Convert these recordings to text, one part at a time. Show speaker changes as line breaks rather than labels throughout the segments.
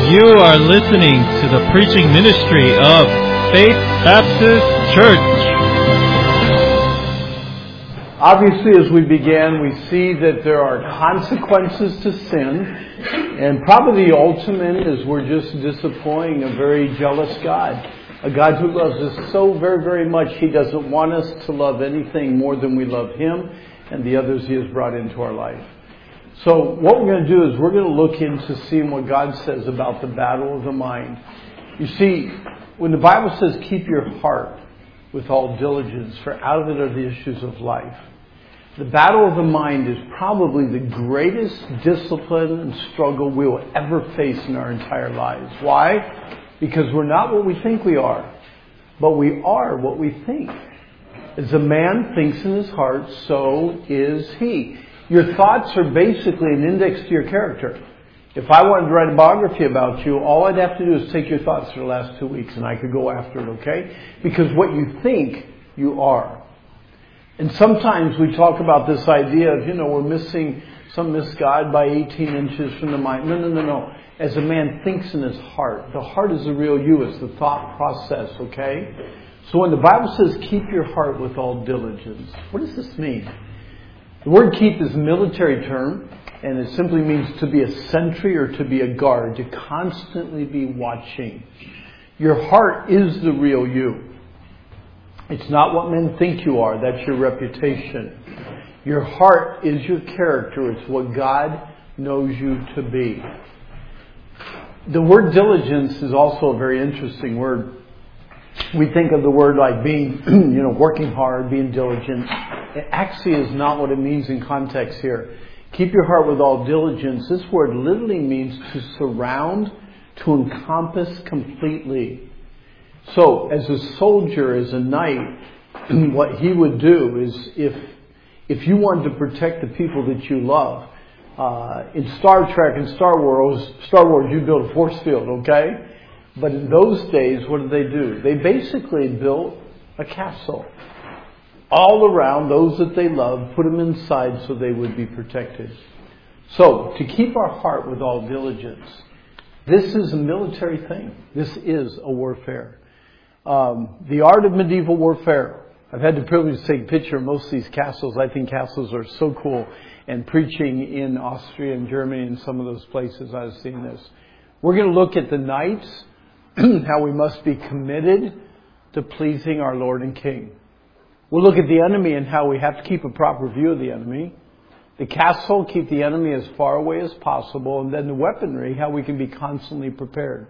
You are listening to the preaching ministry of Faith Baptist Church.
Obviously, as we began, we see that there are consequences to sin. And probably the ultimate is we're just disappointing a very jealous God. A God who loves us so very, very much, He doesn't want us to love anything more than we love Him and the others He has brought into our life. So what we're going to do is we're going to look into seeing what God says about the battle of the mind. You see, when the Bible says keep your heart with all diligence, for out of it are the issues of life. The battle of the mind is probably the greatest discipline and struggle we will ever face in our entire lives. Why? Because we're not what we think we are, but we are what we think. As a man thinks in his heart, so is he. Your thoughts are basically an index to your character. If I wanted to write a biography about you, all I'd have to do is take your thoughts for the last 2 weeks and I could go after it, okay? Because what you think, you are. And sometimes we talk about this idea of, we're missing God by 18 inches from the mind. No. As a man thinks in his heart, the heart is the real you. It's the thought process, okay? So when the Bible says keep your heart with all diligence, what does this mean? The word keep is a military term, and it simply means to be a sentry or to be a guard, to constantly be watching. Your heart is the real you. It's not what men think you are. That's your reputation. Your heart is your character. It's what God knows you to be. The word diligence is also a very interesting word. We think of the word like being, working hard, being diligent. It actually is not what it means in context here. Keep your heart with all diligence. This word literally means to surround, to encompass completely. So, as a soldier, as a knight, what he would do is if you wanted to protect the people that you love, in Star Trek and Star Wars, you build a force field, okay? But in those days, what did they do? They basically built a castle all around those that they loved, put them inside so they would be protected. So, to keep our heart with all diligence, this is a military thing. This is a warfare. The art of medieval warfare. I've had the privilege to take a picture of most of these castles. I think castles are so cool. And preaching in Austria and Germany and some of those places, I've seen this. We're going to look at the knights, how we must be committed to pleasing our Lord and King. We'll look at the enemy and how we have to keep a proper view of the enemy. The castle, keep the enemy as far away as possible. And then the weaponry, how we can be constantly prepared.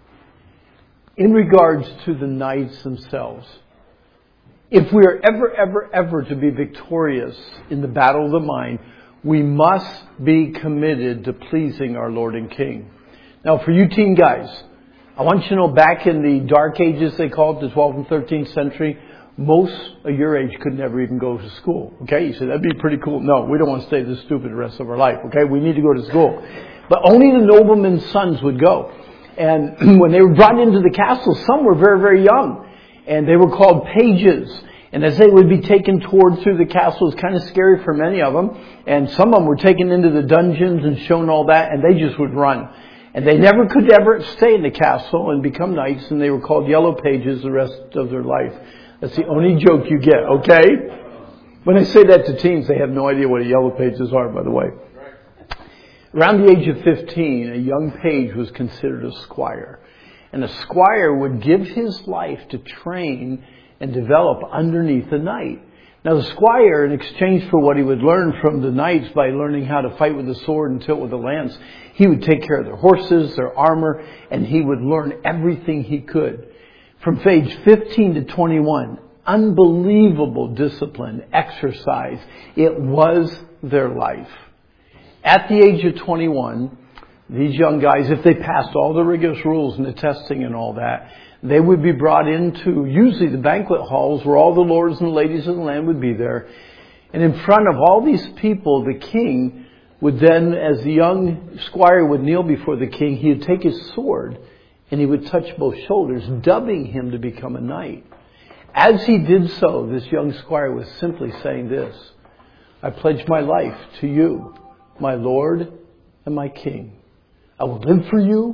In regards to the knights themselves, if we are ever to be victorious in the battle of the mind, we must be committed to pleasing our Lord and King. Now, for you teen guys, I want you to know back in the Dark Ages, they called it, the 12th and 13th century, most of your age could never even go to school. Okay, you say, that'd be pretty cool. No, we don't want to stay this stupid the rest of our life. Okay, we need to go to school. But only the noblemen's sons would go. And when they were brought into the castle, some were very, very young. And they were called pages. And as they would be taken through the castle, it was kind of scary for many of them. And some of them were taken into the dungeons and shown all that, and they just would run. And they never could ever stay in the castle and become knights, and they were called yellow pages the rest of their life. That's the only joke you get, okay? When I say that to teens, they have no idea what yellow pages are, by the way. Around the age of 15, a young page was considered a squire. And a squire would give his life to train and develop underneath the knight. Now the squire, in exchange for what he would learn from the knights by learning how to fight with the sword and tilt with the lance, he would take care of their horses, their armor, and he would learn everything he could. From age 15 to 21, unbelievable discipline, exercise. It was their life. At the age of 21, these young guys, if they passed all the rigorous rules and the testing and all that, they would be brought into usually the banquet halls where all the lords and ladies of the land would be there. And in front of all these people, the king would then, as the young squire would kneel before the king, he would take his sword and he would touch both shoulders, dubbing him to become a knight. As he did so, this young squire was simply saying this: I pledge my life to you, my Lord and my King. I will live for you.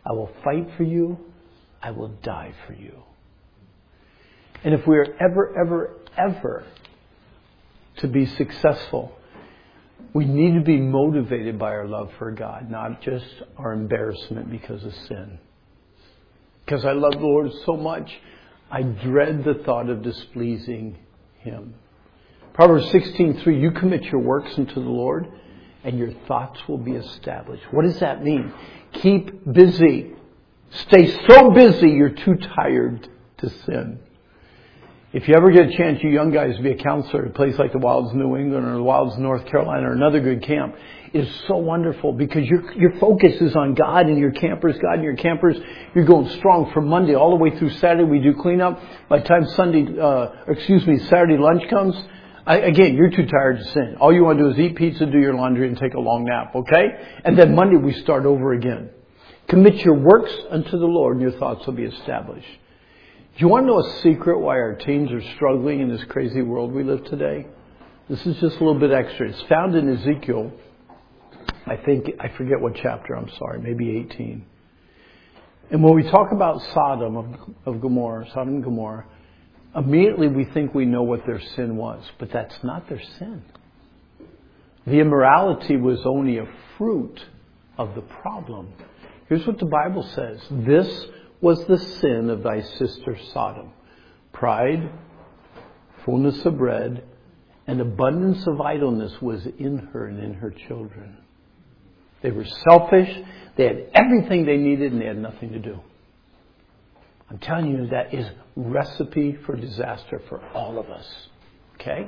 I will fight for you. I will die for you. And if we are ever to be successful, we need to be motivated by our love for God, not just our embarrassment because of sin. Because I love the Lord so much, I dread the thought of displeasing Him. Proverbs 16:3, you commit your works unto the Lord, and your thoughts will be established. What does that mean? Keep busy. Stay so busy you're too tired to sin. If you ever get a chance, you young guys, to be a counselor at a place like the Wilds New England or the Wilds North Carolina or another good camp, is so wonderful because your focus is on God and your campers. God and your campers, you're going strong from Monday all the way through Saturday. We do cleanup. By the time Saturday lunch comes, again, you're too tired to sin. All you want to do is eat pizza, do your laundry, and take a long nap, okay? And then Monday we start over again. Commit your works unto the Lord, and your thoughts will be established. Do you want to know a secret why our teens are struggling in this crazy world we live today? This is just a little bit extra. It's found in Ezekiel, I forget what chapter, I'm sorry, maybe 18. And when we talk about Sodom and Gomorrah, immediately we think we know what their sin was, but that's not their sin. The immorality was only a fruit of the problem. Here's what the Bible says. This was the sin of thy sister Sodom. Pride, fullness of bread, and abundance of idleness was in her and in her children. They were selfish. They had everything they needed and they had nothing to do. I'm telling you, that is recipe for disaster for all of us. Okay?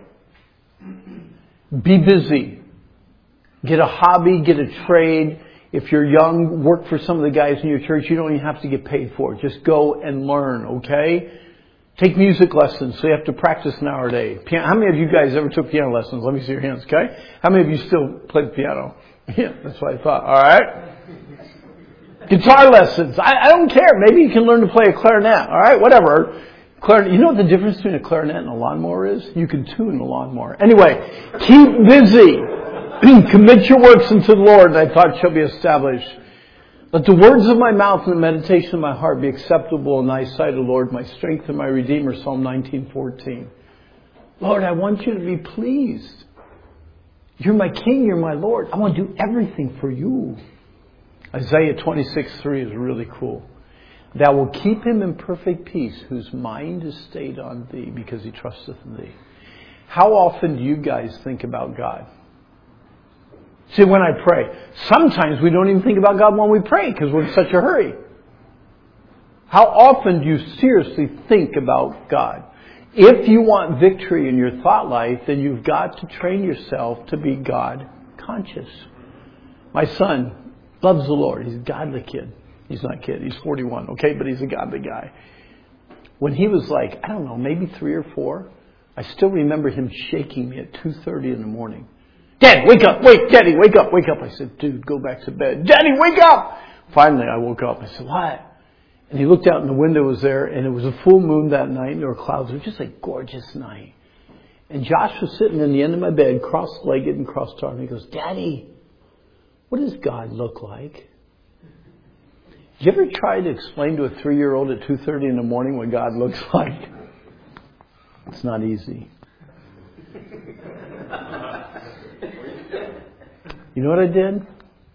Be busy. Get a hobby, get a trade. If you're young, work for some of the guys in your church. You don't even have to get paid for it. Just go and learn, okay? Take music lessons, so you have to practice an hour a day. How many of you guys ever took piano lessons? Let me see your hands, okay? How many of you still play the piano? Yeah, that's what I thought. All right? Guitar lessons. I don't care. Maybe you can learn to play a clarinet. All right? Whatever. Clarinet. You know what the difference between a clarinet and a lawnmower is? You can tune the lawnmower. Anyway, keep busy. Commit your works unto the Lord, and thy thoughts shall be established. Let the words of my mouth and the meditation of my heart be acceptable in thy sight, O Lord, my strength and my redeemer. Psalm 19:14. Lord, I want you to be pleased. You're my King, you're my Lord. I want to do everything for you. Isaiah 26:3 is really cool. Thou will keep him in perfect peace, whose mind is stayed on thee, because he trusteth in thee. How often do you guys think about God? See, when I pray, sometimes we don't even think about God when we pray because we're in such a hurry. How often do you seriously think about God? If you want victory in your thought life, then you've got to train yourself to be God conscious. My son loves the Lord. He's a godly kid. He's not a kid. He's 41, okay? But he's a godly guy. When he was like, I don't know, maybe 3 or 4, I still remember him shaking me at 2:30 in the morning. Dad, wake up, Daddy, wake up. I said, dude, go back to bed. Daddy, wake up! Finally, I woke up. I said, what? And he looked out and the window was there, and it was a full moon that night, and there were clouds. It was just a gorgeous night. And Josh was sitting in the end of my bed, cross-legged and cross-armed. He goes, Daddy, what does God look like? Did you ever try to explain to a 3-year-old at 2:30 in the morning what God looks like? It's not easy. You know what I did?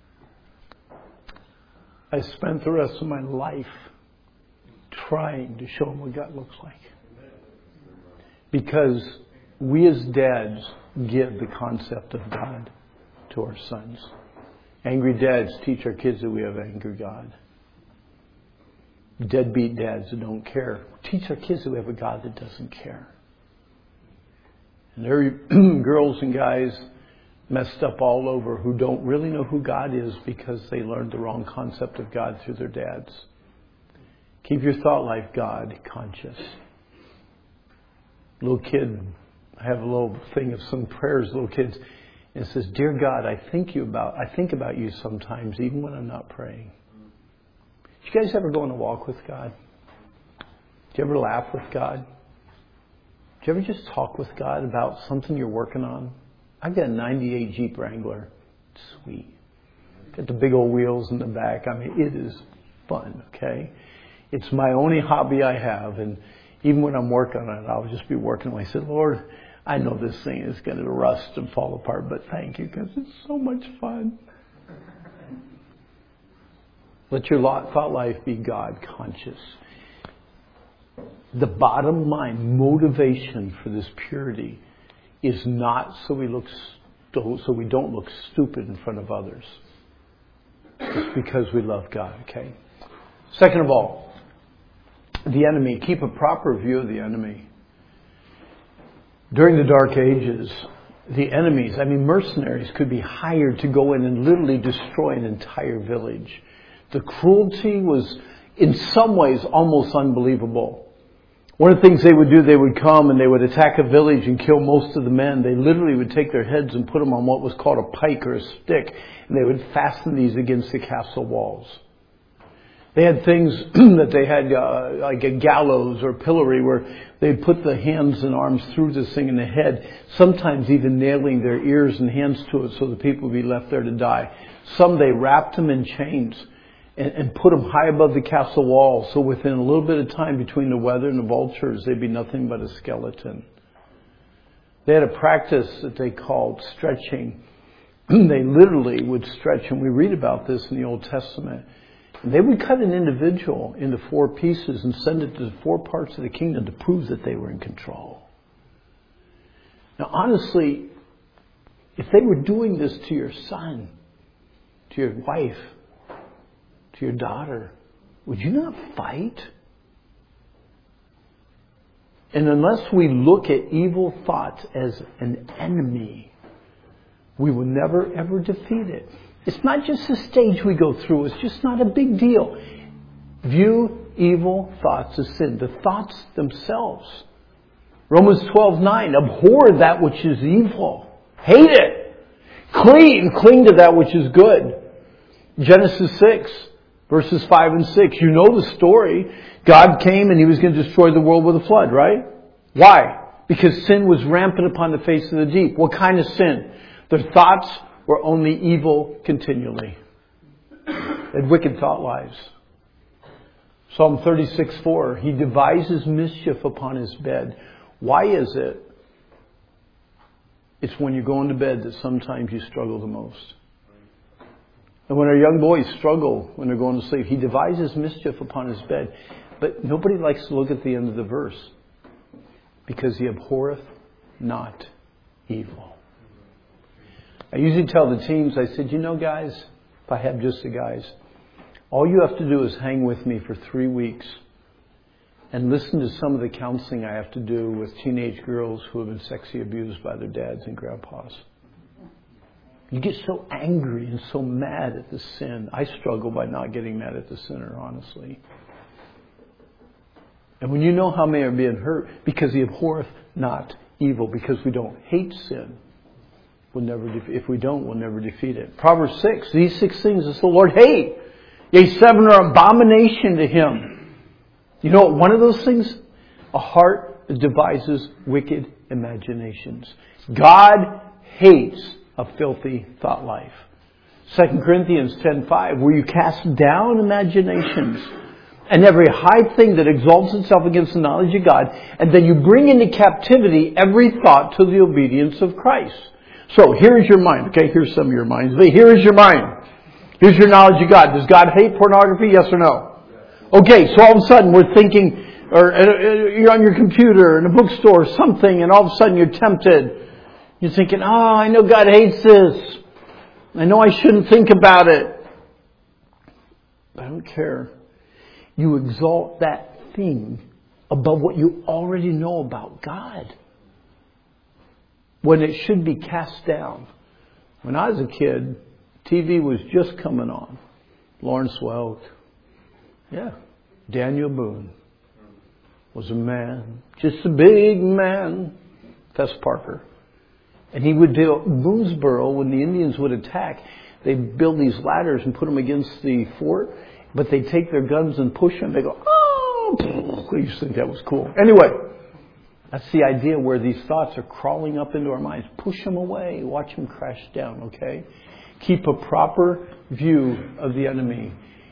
I spent the rest of my life trying to show him what God looks like. Because we as dads give the concept of God to our sons. Angry dads teach our kids that we have angry God. Deadbeat dads that don't care teach our kids that we have a God that doesn't care. And there are girls and guys messed up all over who don't really know who God is because they learned the wrong concept of God through their dads. Keep your thought life God conscious. Little kid, I have a little thing of some prayers, little kids. And it says, Dear God, I think about you sometimes, even when I'm not praying. Did you guys ever go on a walk with God? Did you ever laugh with God? Did you ever just talk with God about something you're working on? I've got a 98 Jeep Wrangler. It's sweet. Got the big old wheels in the back. I mean, it is fun, okay? It's my only hobby I have, and even when I'm working on it, I'll just be working away. I said, Lord, I know this thing is going to rust and fall apart, but thank you because it's so much fun. Let your thought life be God conscious. The bottom line motivation for this purity is not so we don't look stupid in front of others. It's because we love God, okay? Second of all, the enemy. Keep a proper view of the enemy. During the Dark Ages, the enemies, mercenaries could be hired to go in and literally destroy an entire village. The cruelty was, in some ways, almost unbelievable. One of the things they would do, they would come and they would attack a village and kill most of the men. They literally would take their heads and put them on what was called a pike or a stick, and they would fasten these against the castle walls. They had things that they had like a gallows or pillory where they'd put the hands and arms through this thing in the head, sometimes even nailing their ears and hands to it so the people would be left there to die. Some they wrapped them in chains and put them high above the castle wall, so within a little bit of time between the weather and the vultures, they'd be nothing but a skeleton. They had a practice that they called stretching. They literally would stretch, and we read about this in the Old Testament. And they would cut an individual into 4 pieces and send it to the 4 parts of the kingdom to prove that they were in control. Now, honestly, if they were doing this to your son, to your wife, to your daughter, would you not fight? And unless we look at evil thoughts as an enemy, we will never ever defeat it. It's not just a stage we go through. It's just not a big deal. View evil thoughts as sin. The thoughts themselves. Romans 12:9. Abhor that which is evil. Hate it. Cling to that which is good. Genesis 6, verses 5 and 6. You know the story. God came and He was going to destroy the world with a flood, right? Why? Because sin was rampant upon the face of the deep. What kind of sin? Their thoughts were only evil continually. They had wicked thought lives. Psalm 36:4. He devises mischief upon his bed. Why is it? It's when you're going to bed that sometimes you struggle the most. And when our young boys struggle when they're going to sleep, he devises mischief upon his bed. But nobody likes to look at the end of the verse. Because he abhorreth not evil. I usually tell the teams, I said, guys, if I have just the guys, all you have to do is hang with me for 3 weeks and listen to some of the counseling I have to do with teenage girls who have been sexually abused by their dads and grandpas. You get so angry and so mad at the sin. I struggle by not getting mad at the sinner, honestly. And when you know how many are being hurt, because he abhorreth not evil, because we don't hate sin, if we don't, we'll never defeat it. Proverbs 6, these 6 things does the Lord hate. Yea, 7 are abomination to Him. You know what one of those things? A heart that devises wicked imaginations. God hates a filthy thought life. 2 Corinthians 10:5, where you cast down imaginations and every high thing that exalts itself against the knowledge of God, and then you bring into captivity every thought to the obedience of Christ. So here's your mind. Okay, here's some of your minds. Here is your mind. Here's your knowledge of God. Does God hate pornography? Yes or no? Okay, so all of a sudden we're thinking, or you're on your computer in a bookstore or something, and all of a sudden you're tempted. You're thinking, I know God hates this. I know I shouldn't think about it. I don't care. You exalt that thing above what you already know about God, when it should be cast down. When I was a kid, TV was just coming on. Lawrence Welk. Yeah. Daniel Boone was a man. Just a big man. Tess Parker. And he would do Boonesboro, when the Indians would attack, they'd build these ladders and put them against the fort, but they'd take their guns and push them. They go, oh! I used to think that was cool. Anyway, that's the idea where these thoughts are crawling up into our minds. Push them away. Watch them crash down, okay? Keep a proper view of the enemy.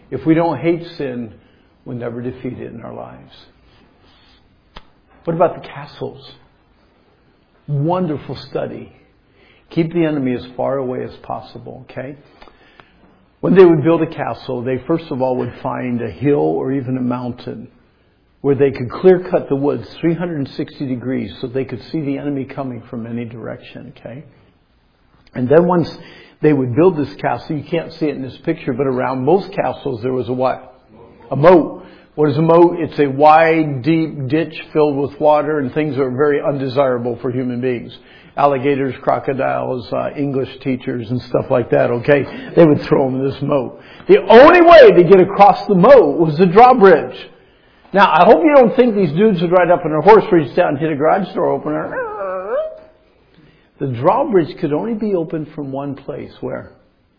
If we don't hate sin, we'll never defeat it in our lives. What about the castles? Wonderful study. Keep the enemy as far away as possible, okay? When they would build a castle, they first of all would find a hill or even a mountain where they could clear cut the woods 360 degrees so they could see the enemy coming from any direction, okay? And then once they would build this castle, you can't see it in this picture, but around most castles there was a what? A moat. What is a moat? It's a wide, deep ditch filled with water and things that are very undesirable for human beings. Alligators, crocodiles, English teachers and stuff like that, okay? They would throw them in this moat. The only way to get across the moat was the drawbridge. Now, I hope you don't think these dudes would ride up on a horse, reach down and hit a garage door opener. The drawbridge could only be opened from one place. Where?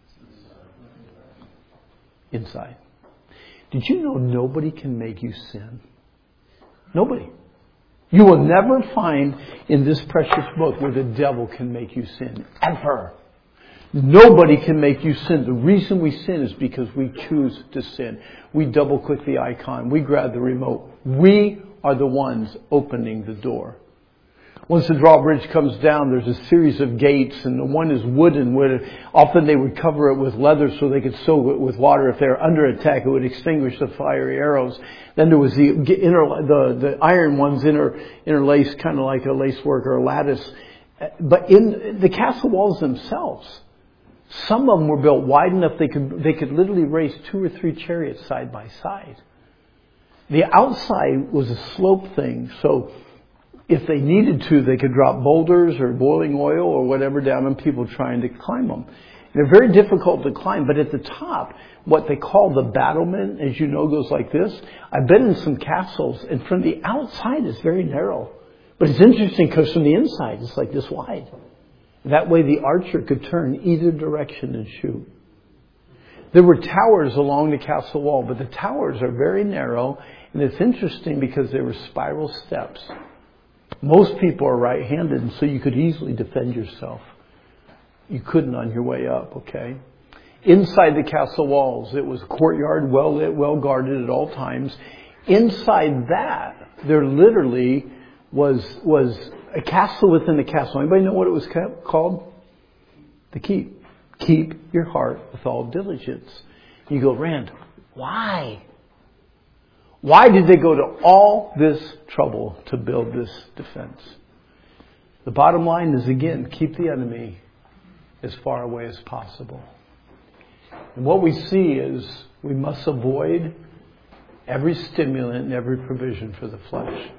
Inside. Did you know nobody can make you sin? Nobody. You will never find in this precious book where the devil can make you sin. Ever. Nobody can make you sin. The reason we sin is because we choose to sin. We double click the icon. We grab the remote. We are the ones opening the door. Once the drawbridge comes down, there's a series of gates, and the one is wooden. Often they would cover it with leather so they could soak it with water. If they were under attack, it would extinguish the fiery arrows. Then there was the iron ones interlaced, kind of like a lacework or a lattice. But in the castle walls themselves, some of them were built wide enough they could literally race 2 or 3 chariots side by side. The outside was a slope thing, so if they needed to, they could drop boulders or boiling oil or whatever down on people trying to climb them. They're very difficult to climb, but at the top, what they call the battlement, as you know, goes like this. I've been in some castles, and from the outside it's very narrow. But it's interesting because from the inside it's like this wide. That way the archer could turn either direction and shoot. There were towers along the castle wall, but the towers are very narrow, and it's interesting because they were spiral steps. Most people are right-handed, and so you could easily defend yourself. You couldn't on your way up, okay? Inside the castle walls, it was a courtyard, well lit, well guarded at all times. Inside that, there literally was a castle within a castle. Anybody know what it was called? The keep. Keep your heart with all diligence. You go, Rand, why? Why did they go to all this trouble to build this defense? The bottom line is, again, keep the enemy as far away as possible. And what we see is we must avoid every stimulant and every provision for the flesh.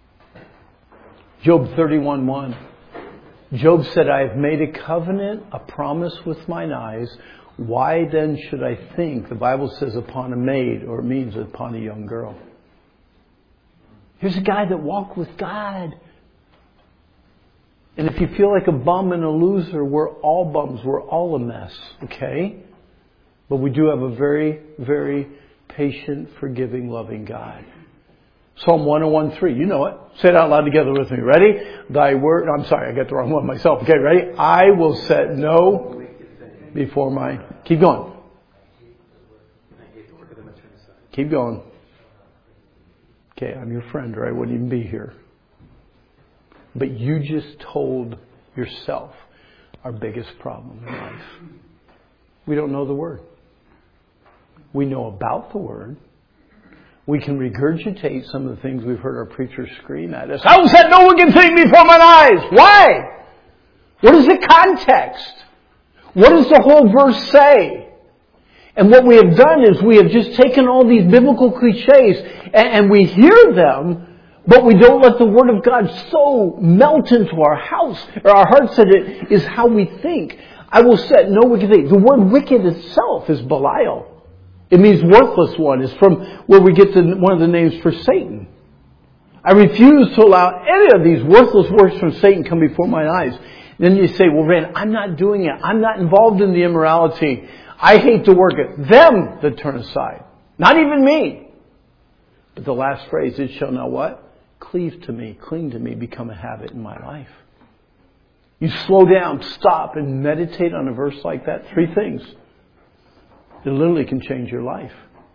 Job 31:1. Job said, I have made a covenant, a promise with mine eyes. Why then should I think, the Bible says, upon a maid, or it means upon a young girl? Here's a guy that walked with God. And if you feel like a bum and a loser, we're all bums. We're all a mess, okay? But we do have a very, very patient, forgiving, loving God. Psalm 101:3. You know it. Say it out loud together with me. Ready? Thy word. I'm sorry, I got the wrong one myself. Okay, ready? I will set no before my... Keep going. Keep going. Okay, I'm your friend or I wouldn't even be here. But you just told yourself our biggest problem in life. We don't know the Word. We know about the Word. We can regurgitate some of the things we've heard our preachers scream at us. I will set no wicked thing before mine eyes. Why? What is the context? What does the whole verse say? And what we have done is we have just taken all these biblical cliches and we hear them, but we don't let the Word of God so melt into our house or our hearts that it is how we think. I will set no wicked thing. The word wicked itself is Belial. It means worthless one. It's from where we get one of the names for Satan. I refuse to allow any of these worthless works from Satan come before my eyes. Then you say, well, Rand, I'm not doing it. I'm not involved in the immorality. I hate to work it. Them that turn aside. Not even me. But the last phrase, it shall now what? Cleave to me, cling to me, become a habit in my life. You slow down, stop, and meditate on a verse like that. 3 things. It literally can change your life.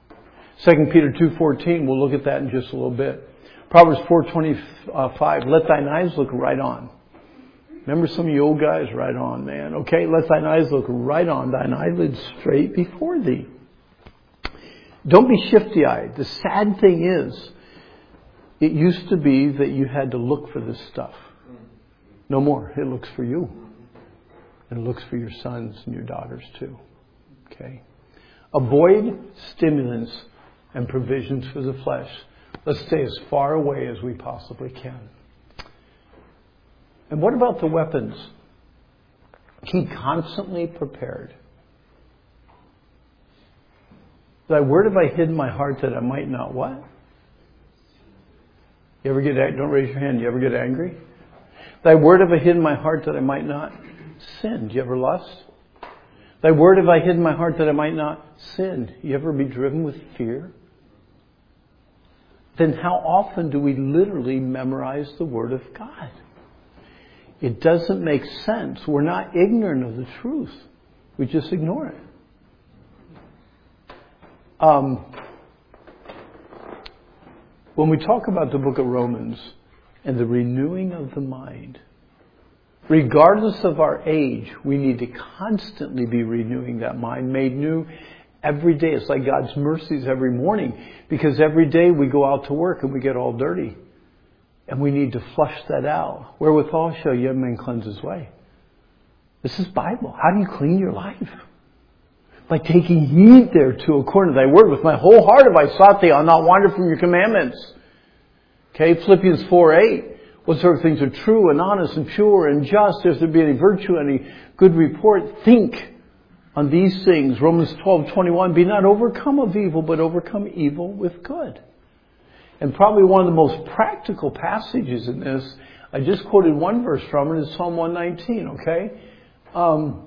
2 Peter 2:14, we'll look at that in just a little bit. Proverbs 4:25, let thine eyes look right on. Remember some of you old guys? Right on, man. Okay, let thine eyes look right on, thine eyelids straight before thee. Don't be shifty-eyed. The sad thing is, it used to be that you had to look for this stuff. No more. It looks for you. And it looks for your sons and your daughters too. Okay? Avoid stimulants and provisions for the flesh. Let's stay as far away as we possibly can. And what about the weapons? Keep constantly prepared. Thy word have I hid in my heart that I might not what? You ever get, don't raise your hand, you ever get angry? Thy word have I hid in my heart that I might not sin. Do you ever lust? Thy word have I hid in my heart that I might not sin. You ever be driven with fear? Then how often do we literally memorize the Word of God? It doesn't make sense. We're not ignorant of the truth. We just ignore it. When we talk about the book of Romans and the renewing of the mind, regardless of our age, we need to constantly be renewing that mind, made new every day. It's like God's mercies every morning, because every day we go out to work and we get all dirty. And we need to flush that out. Wherewithal shall young man cleanse his way. This is Bible. How do you clean your life? By taking heed thereto according to thy word. With my whole heart have I sought thee. I'll not wander from your commandments. Okay, Philippians 4:8. Whatsoever things are true and honest and pure and just, if there be any virtue, any good report, think on these things. Romans 12:21. Be not overcome of evil, but overcome evil with good. And probably one of the most practical passages in this, I just quoted one verse from it, is Psalm 119, okay?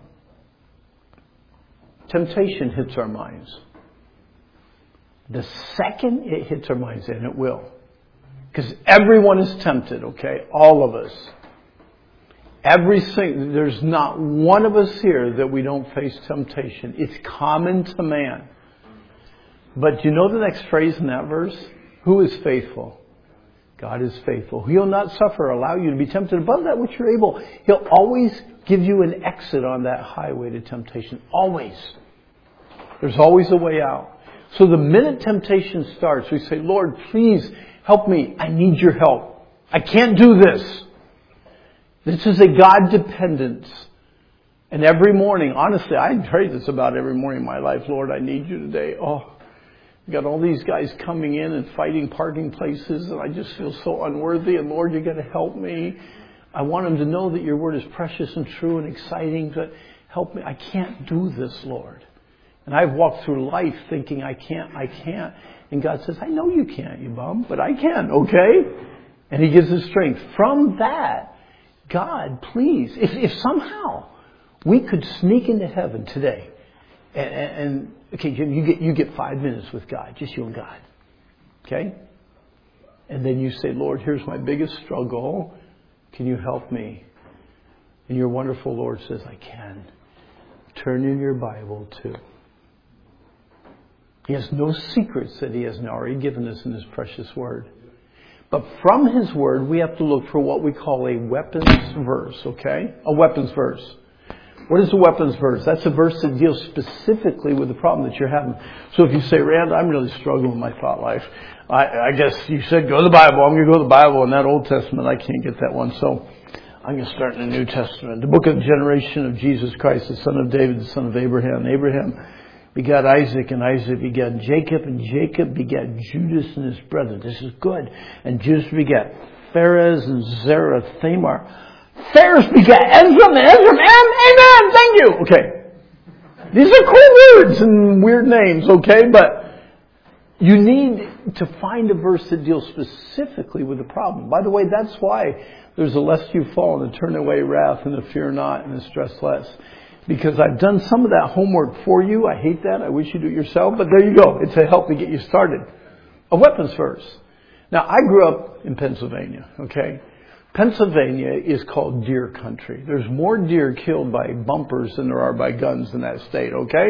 Temptation hits our minds. The second it hits our minds, and it will. Because everyone is tempted, okay? All of us. There's not one of us here that we don't face temptation. It's common to man. But you know the next phrase in that verse? Who is faithful? God is faithful. He'll not suffer, allow you to be tempted above that which you're able. He'll always give you an exit on that highway to temptation. Always. There's always a way out. So the minute temptation starts, we say, Lord, please help me. I need your help. I can't do this. This is a God dependence. And every morning, honestly, I pray this about every morning in my life. Lord, I need you today. Oh, we got all these guys coming in and fighting parking places, and I just feel so unworthy. And Lord, you got to help me. I want them to know that your word is precious and true and exciting. But help me. I can't do this, Lord. And I've walked through life thinking I can't. And God says, I know you can't, you bum, but I can, okay? And He gives us strength. From that, God, please, if somehow we could sneak into heaven today, and okay, you get 5 minutes with God, just you and God, okay? And then you say, Lord, here's my biggest struggle. Can you help me? And your wonderful Lord says, I can. Turn in your Bible too. He has no secrets that He hasn't already given us in His precious Word. But from His Word, we have to look for what we call a weapons verse, okay? A weapons verse. What is a weapons verse? That's a verse that deals specifically with the problem that you're having. So if you say, Rand, I'm really struggling with my thought life. I guess you said go to the Bible. I'm going to go to the Bible. In that Old Testament, I can't get that one. So I'm going to start in the New Testament. The book of the generation of Jesus Christ, the son of David, the son of Abraham. Abraham begat Isaac, and Isaac begat Jacob, and Jacob begat Judas and his brethren. This is good. And Judas begat Pharez and Zerah, Thamar. Pharez begat Ezra, and Ezra, amen, thank you. Okay. These are cool words and weird names, okay? But you need to find a verse that deals specifically with the problem. By the way, that's why there's a lest you fall and a turn away wrath and a fear not and a stress less. Because I've done some of that homework for you. I hate that. I wish you do it yourself. But there you go. It's a help to get you started. A weapons verse. Now, I grew up in Pennsylvania, okay? Pennsylvania is called deer country. There's more deer killed by bumpers than there are by guns in that state, okay?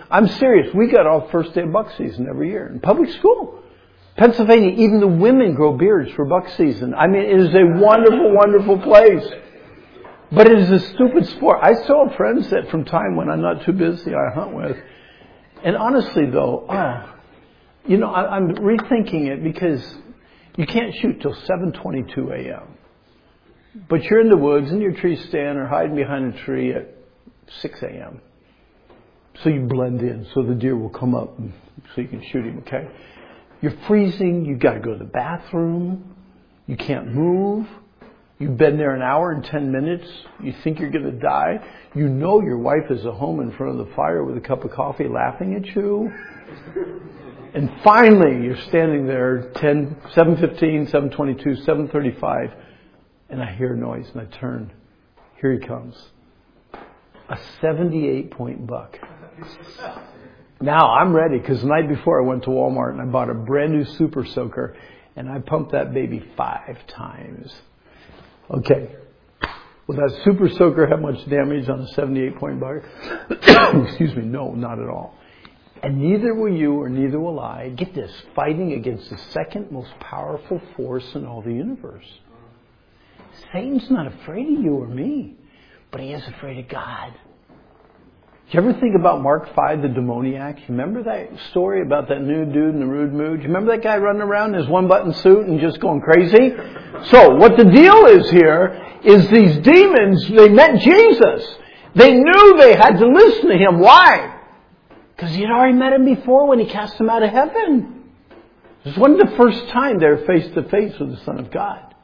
I'm serious. We got off first day of buck season every year in public school. Pennsylvania, even the women grow beards for buck season. I mean, it is a wonderful, wonderful place. But it is a stupid sport. I still have friends that from time when I'm not too busy, I hunt with. And honestly, though, I'm rethinking it because you can't shoot till 7:22 a.m. But you're in the woods in your tree stand or hiding behind a tree at 6 a.m. So you blend in so the deer will come up and so you can shoot him, okay? You're freezing. You've got to go to the bathroom. You can't move. You've been there an hour and 10 minutes. You think you're going to die. You know your wife is at home in front of the fire with a cup of coffee laughing at you. And finally, you're standing there 7:15, 7:22, 7:35, and I hear a noise and I turn. Here he comes. A 78-point buck. Now I'm ready because the night before I went to Walmart and I bought a brand new Super Soaker and I pumped that baby 5 times. Okay. Will that Super Soaker have much damage on a 78-point buck? Excuse me. No, not at all. And neither will you or neither will I, get this, fighting against the second most powerful force in all the universe. Satan's not afraid of you or me, but he is afraid of God. Did you ever think about Mark 5, the demoniac? You remember that story about that nude dude in the rude mood? You remember that guy running around in his one-button suit and just going crazy? So, what the deal is here is these demons, they met Jesus. They knew they had to listen to him. Why? Because he had already met him before when he cast him out of heaven. This wasn't the first time they were face to face with the Son of God.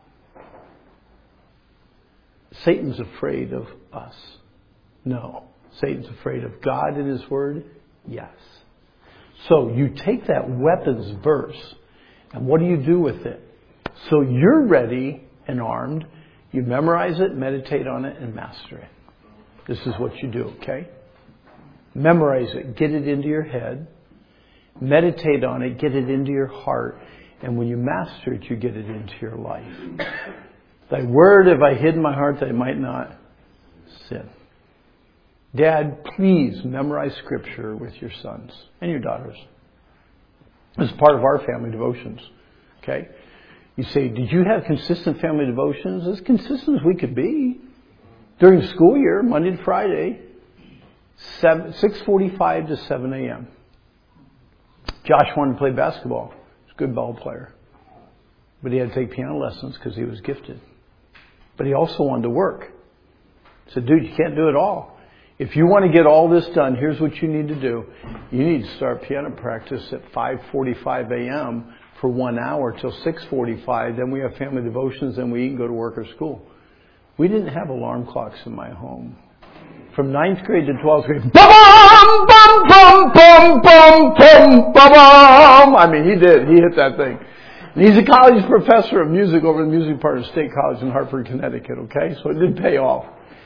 Satan's afraid of us. No. Satan's afraid of God and His Word? Yes. So you take that weapons verse, and what do you do with it? So you're ready and armed. You memorize it, meditate on it, and master it. This is what you do, okay? Memorize it. Get it into your head. Meditate on it. Get it into your heart. And when you master it, you get it into your life. Thy word have I hid in my heart that I might not sin. Dad, please memorize Scripture with your sons and your daughters. This is part of our family devotions. Okay? You say, did you have consistent family devotions? As consistent as we could be. During the school year, Monday to Friday, 6:45 to 7 a.m. Josh wanted to play basketball. He's a good ball player. But he had to take piano lessons because he was gifted. But he also wanted to work. I said, dude, you can't do it all. If you want to get all this done, here's what you need to do. You need to start piano practice at 5:45 a.m. for 1 hour till 6:45. Then we have family devotions, then we eat and go to work or school. We didn't have alarm clocks in my home. From 9th grade to 12th grade, ba-bum, bum, bum, bum, bum, bum, ba-bum. I mean, he did. He hit that thing. And he's a college professor of music over the music department of State College in Hartford, Connecticut, okay? So it did pay off.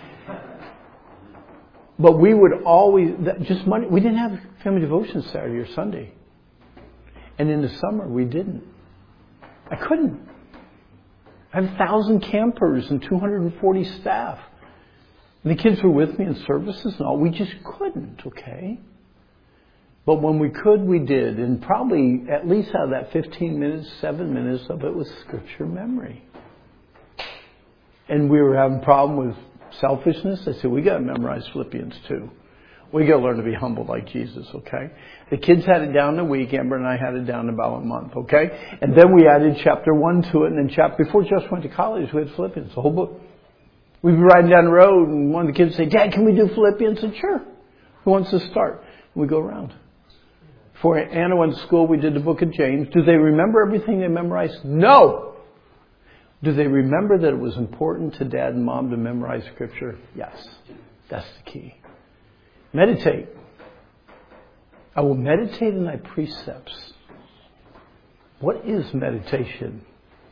But we would always, just Monday, we didn't have family devotion Saturday or Sunday. And in the summer, we didn't. I couldn't. I have 1,000 campers and 240 staff. And the kids were with me in services and all. We just couldn't, okay? But when we could, we did. And probably at least out of that 15 minutes, 7 minutes of it was Scripture memory. And we were having a problem with selfishness. I said, we got to memorize Philippians 2. We got to learn to be humble like Jesus, okay? The kids had it down in a week. Amber and I had it down in about a month, okay? And then we added chapter 1 to it. And then before Josh went to college, we had Philippians, the whole book. We'd be riding down the road and one of the kids would say, Dad, can we do Philippians? I said, sure. Who wants to start? And we go around. Before Anna went to school, we did the book of James. Do they remember everything they memorized? No. Do they remember that it was important to Dad and Mom to memorize Scripture? Yes. That's the key. Meditate. I will meditate in thy precepts. What is meditation?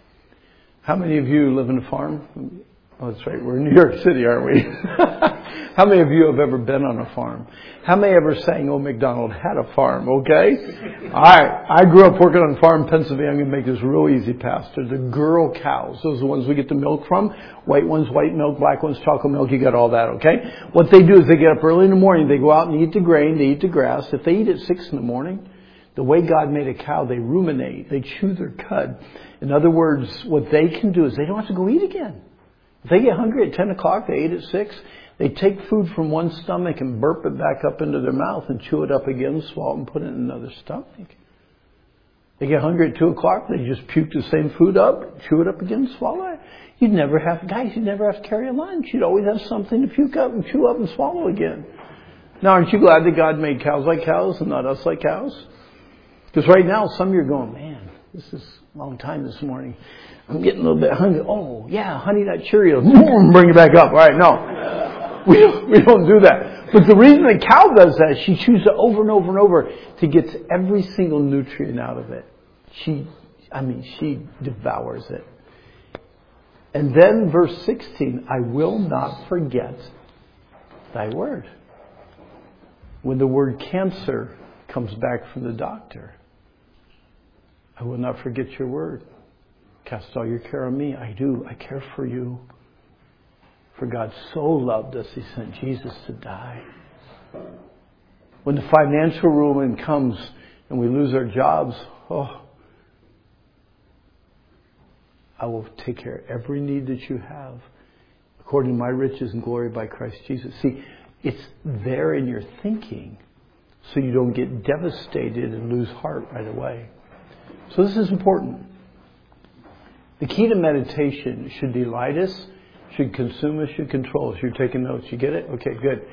How many of you live in a farm? Oh, that's right. We're in New York City, aren't we? How many of you have ever been on a farm? How many ever sang, "Oh, McDonald had a farm," okay? Alright, I grew up working on a farm in Pennsylvania. I'm going to make this real easy, Pastor. The girl cows, those are the ones we get the milk from. White ones, white milk, black ones, chocolate milk, you got all that, okay? What they do is they get up early in the morning, they go out and eat the grain, they eat the grass. If they eat at 6 in the morning, the way God made a cow, they ruminate, they chew their cud. In other words, what they can do is they don't have to go eat again. If they get hungry at 10 o'clock, they ate at 6, they take food from one stomach and burp it back up into their mouth and chew it up again, swallow it and put it in another stomach. They get hungry at 2 o'clock, they just puke the same food up, chew it up again, swallow it. You'd never have to carry a lunch. You'd always have something to puke up and chew up and swallow again. Now, aren't you glad that God made cows like cows and not us like cows? Because right now, some of you are going, "Man, this is a long time this morning. I'm getting a little bit hungry. Oh, yeah, Honey Nut Cheerios. Bring it back up." All right, no. We don't do that. But the reason the cow does that, she chews it over and over and over to get every single nutrient out of it. She devours it. And then verse 16, "I will not forget thy word." When the word cancer comes back from the doctor, "I will not forget your word. Cast all your care on me." I do. I care for you. For God so loved us, He sent Jesus to die. When the financial ruin comes and we lose our jobs, I will take care of every need that you have, according to my riches and glory by Christ Jesus. See, it's there in your thinking, so you don't get devastated and lose heart right away. So this is important. The key to meditation should delight us, should consume us, should control us. You're taking notes. You get it? Okay, good.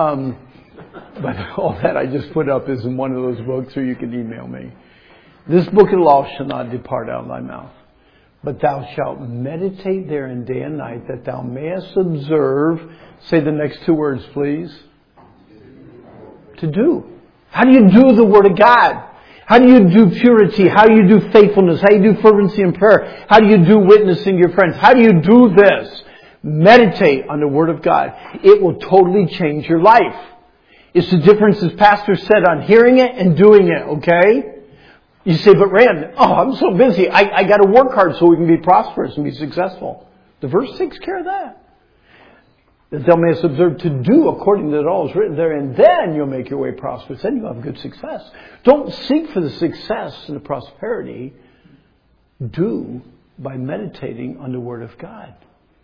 But all that I just put up is in one of those books, or you can email me. "This book of the law shall not depart out of thy mouth, but thou shalt meditate therein day and night, that thou mayest observe." Say the next 2 words, please. To do. How do you do the Word of God? How do you do purity? How do you do faithfulness? How do you do fervency in prayer? How do you do witnessing your friends? How do you do this? Meditate on the Word of God. It will totally change your life. It's the difference, as Pastor said, on hearing it and doing it, okay? You say, "But Rand, I'm so busy. I got to work hard so we can be prosperous and be successful." The verse takes care of that. "That thou mayest observe to do according to that all is written there, and then you'll make your way prosperous. Then you'll have good success." Don't seek for the success and the prosperity. Do by meditating on the Word of God.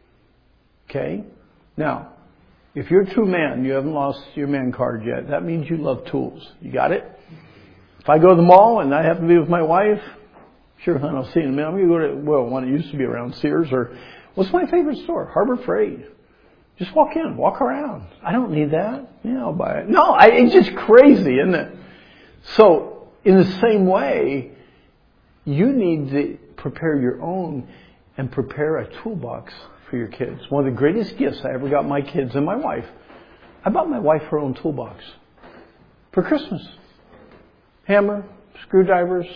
Okay? Now, if you're a true man, you haven't lost your man card yet. That means you love tools. You got it? If I go to the mall and I happen to be with my wife, "Sure, hon, I'll see you in a minute. I'm going to go to, one that used to be around Sears, or what's my favorite store? Harbor Freight. Just walk in, walk around. I don't need that. Yeah, I'll buy it." No, it's just crazy, isn't it? So, in the same way, you need to prepare your own and prepare a toolbox for your kids. One of the greatest gifts I ever got my kids and my wife, I bought my wife her own toolbox for Christmas. Hammer, screwdrivers,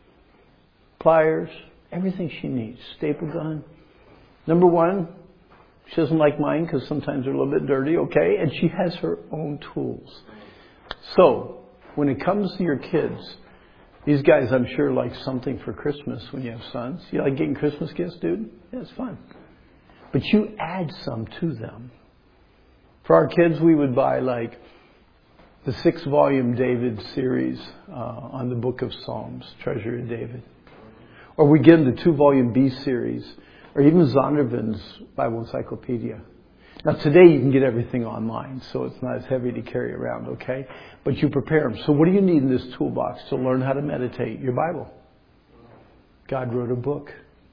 pliers, everything she needs. Staple gun. Number 1, she doesn't like mine because sometimes they're a little bit dirty, okay? And she has her own tools. So, when it comes to your kids, these guys, I'm sure, like something for Christmas when you have sons. You like getting Christmas gifts, dude? Yeah, it's fun. But you add some to them. For our kids, we would buy like the 6-volume David series on the book of Psalms, Treasure of David. Or we give them the 2-volume B series, or even Zondervan's Bible Encyclopedia. Now today you can get everything online, so it's not as heavy to carry around, okay? But you prepare them. So what do you need in this toolbox to learn how to meditate? Your Bible. God wrote a book.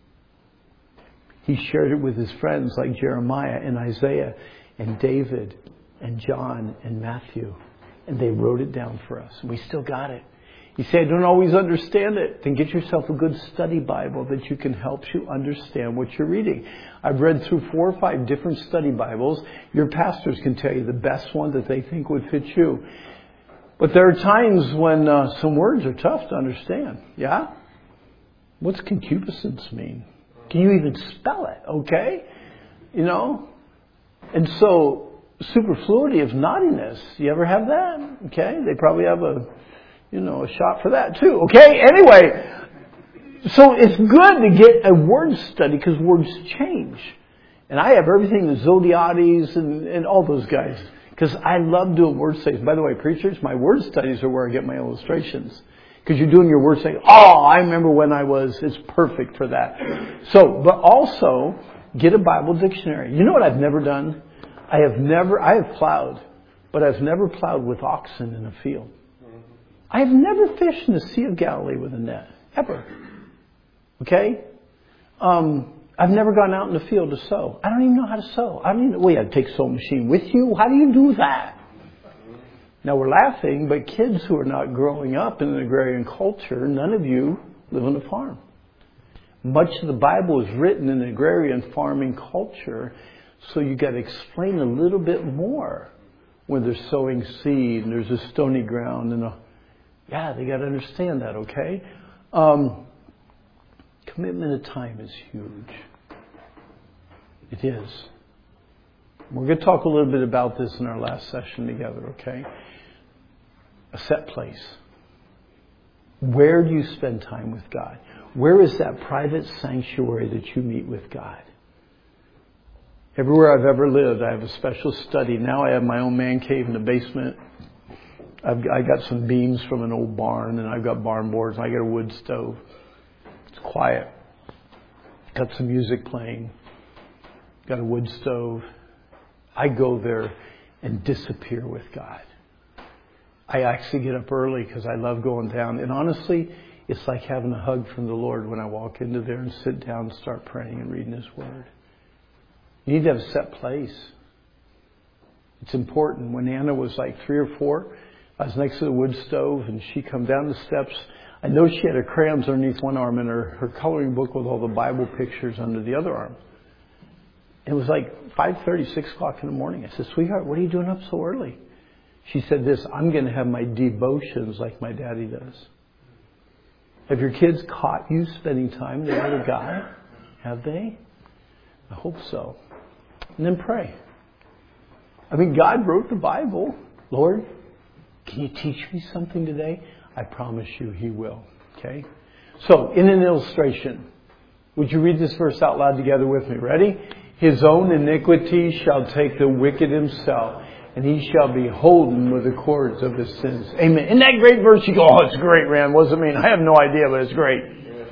He shared it with His friends like Jeremiah and Isaiah and David and John and Matthew. And they wrote it down for us. And we still got it. You say, "I don't always understand it." Then get yourself a good study Bible that you can help you understand what you're reading. I've read through 4 or 5 different study Bibles. Your pastors can tell you the best one that they think would fit you. But there are times when some words are tough to understand. Yeah? What's concupiscence mean? Can you even spell it? Okay? You know? And so superfluity of naughtiness. You ever have that? Okay, they probably have a shot for that too. Okay, anyway, so it's good to get a word study because words change. And I have everything, the Zodiates and all those guys, because I love doing word studies. By the way, preachers, my word studies are where I get my illustrations. Because you're doing your word study. Oh, I remember when it's perfect for that. So, but also, get a Bible dictionary. You know what I've never done? I have plowed, but I've never plowed with oxen in a field. I have never fished in the Sea of Galilee with a net. Ever. Okay? I've never gone out in the field to sow. I don't even know how to sow. You had to take a sewing machine with you? How do you do that? Now we're laughing, but kids who are not growing up in an agrarian culture, none of you live on a farm. Much of the Bible is written in an agrarian farming culture, so you got to explain a little bit more when they're sowing seed and there's a stony ground and they got to understand that, okay? Commitment of time is huge. It is. We're going to talk a little bit about this in our last session together, okay? A set place. Where do you spend time with God? Where is that private sanctuary that you meet with God? Everywhere I've ever lived, I have a special study. Now I have my own man cave in the basement. I got some beams from an old barn, and I've got barn boards, and I got a wood stove. It's quiet. Got some music playing. Got a wood stove. I go there and disappear with God. I actually get up early because I love going down. And honestly, it's like having a hug from the Lord when I walk into there and sit down and start praying and reading His Word. You need to have a set place. It's important. When Anna was like 3 or 4, I was next to the wood stove and she come down the steps. I know she had her crayons underneath one arm and her coloring book with all the Bible pictures under the other arm. It was like 5:30, 6 o'clock in the morning. I said, "Sweetheart, what are you doing up so early?" She said this, "I'm going to have my devotions like my daddy does." Have your kids caught you spending time there with God? Have they? I hope so. And then pray. God wrote the Bible. Lord, can you teach me something today? I promise you He will. Okay? So, in an illustration, would you read this verse out loud together with me? Ready? His own iniquity shall take the wicked himself, and he shall be holden with the cords of his sins. Amen. Isn't that great verse? You go, oh, it's great, Rand. What does it mean? I have no idea, but it's great.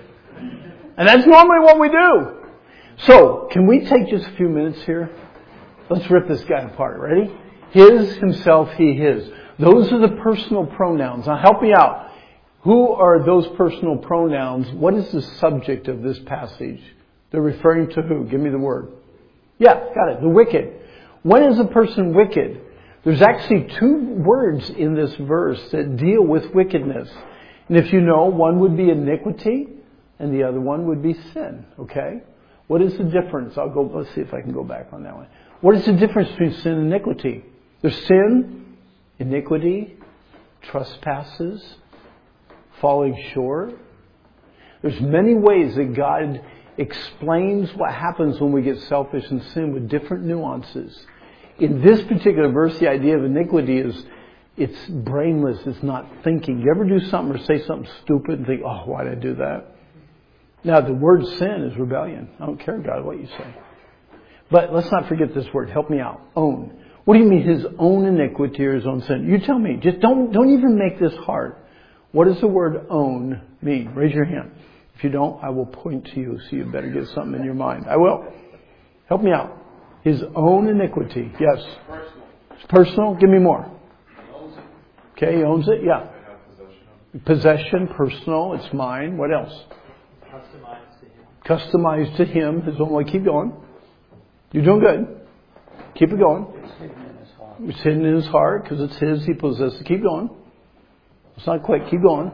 And that's normally what we do. So, can we take just a few minutes here? Let's rip this guy apart. Ready? His, himself, he, his. Those are the personal pronouns. Now help me out. Who are those personal pronouns? What is the subject of this passage? They're referring to who? Give me the word. Yeah, got it. The wicked. When is a person wicked? There's actually 2 words in this verse that deal with wickedness. And if you know, one would be iniquity and the other one would be sin. Okay? What is the difference? Let's see if I can go back on that one. What is the difference between sin and iniquity? There's sin, iniquity, trespasses, falling short. There's many ways that God explains what happens when we get selfish and sin with different nuances. In this particular verse, the idea of iniquity is it's brainless, it's not thinking. You ever do something or say something stupid and think, oh, why did I do that? Now, the word sin is rebellion. I don't care, God, what you say. But let's not forget this word. Help me out. Own. What do you mean his own iniquity or his own sin? You tell me. Just don't even make this hard. What does the word own mean? Raise your hand. If you don't, I will point to you, so you better get something in your mind. I will. Help me out. His own iniquity. Yes.
Personal.
It's personal. Give me more.
He owns it.
Okay, he owns it. Yeah.
I have possession.
Possession, personal. It's mine. What else?
Customized to him.
Customized to him. His own way. Keep going. You're doing good. Keep it going.
It's hidden in his heart.
It's hidden in his heart because it's his. He possesses. Keep going. It's not quick. Keep going.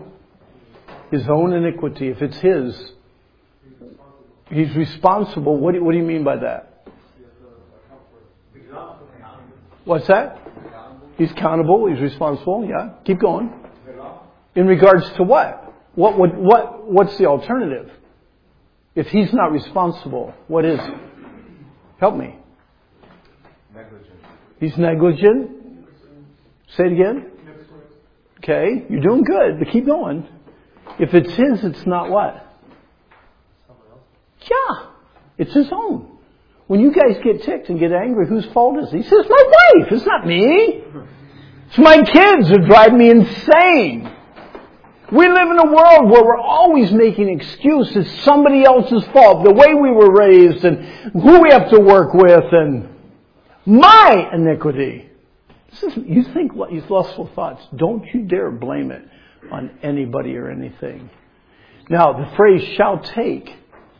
His own iniquity. If it's his, he's responsible. What do you mean by that? What's that? He's accountable. He's responsible. Yeah. Keep going. In regards to what? What's the alternative? If he's not responsible, what is? Help me.
Negligent.
He's negligent. Say it again. Okay, you're doing good, but keep going. If it's his, it's not what? Yeah, it's his own. When you guys get ticked and get angry, whose fault is it? He says, my wife, it's not me. It's my kids who drive me insane. We live in a world where we're always making excuses. It's somebody else's fault. The way we were raised and who we have to work with and my iniquity. You think these lustful thoughts, don't you dare blame it on anybody or anything. Now, the phrase shall take,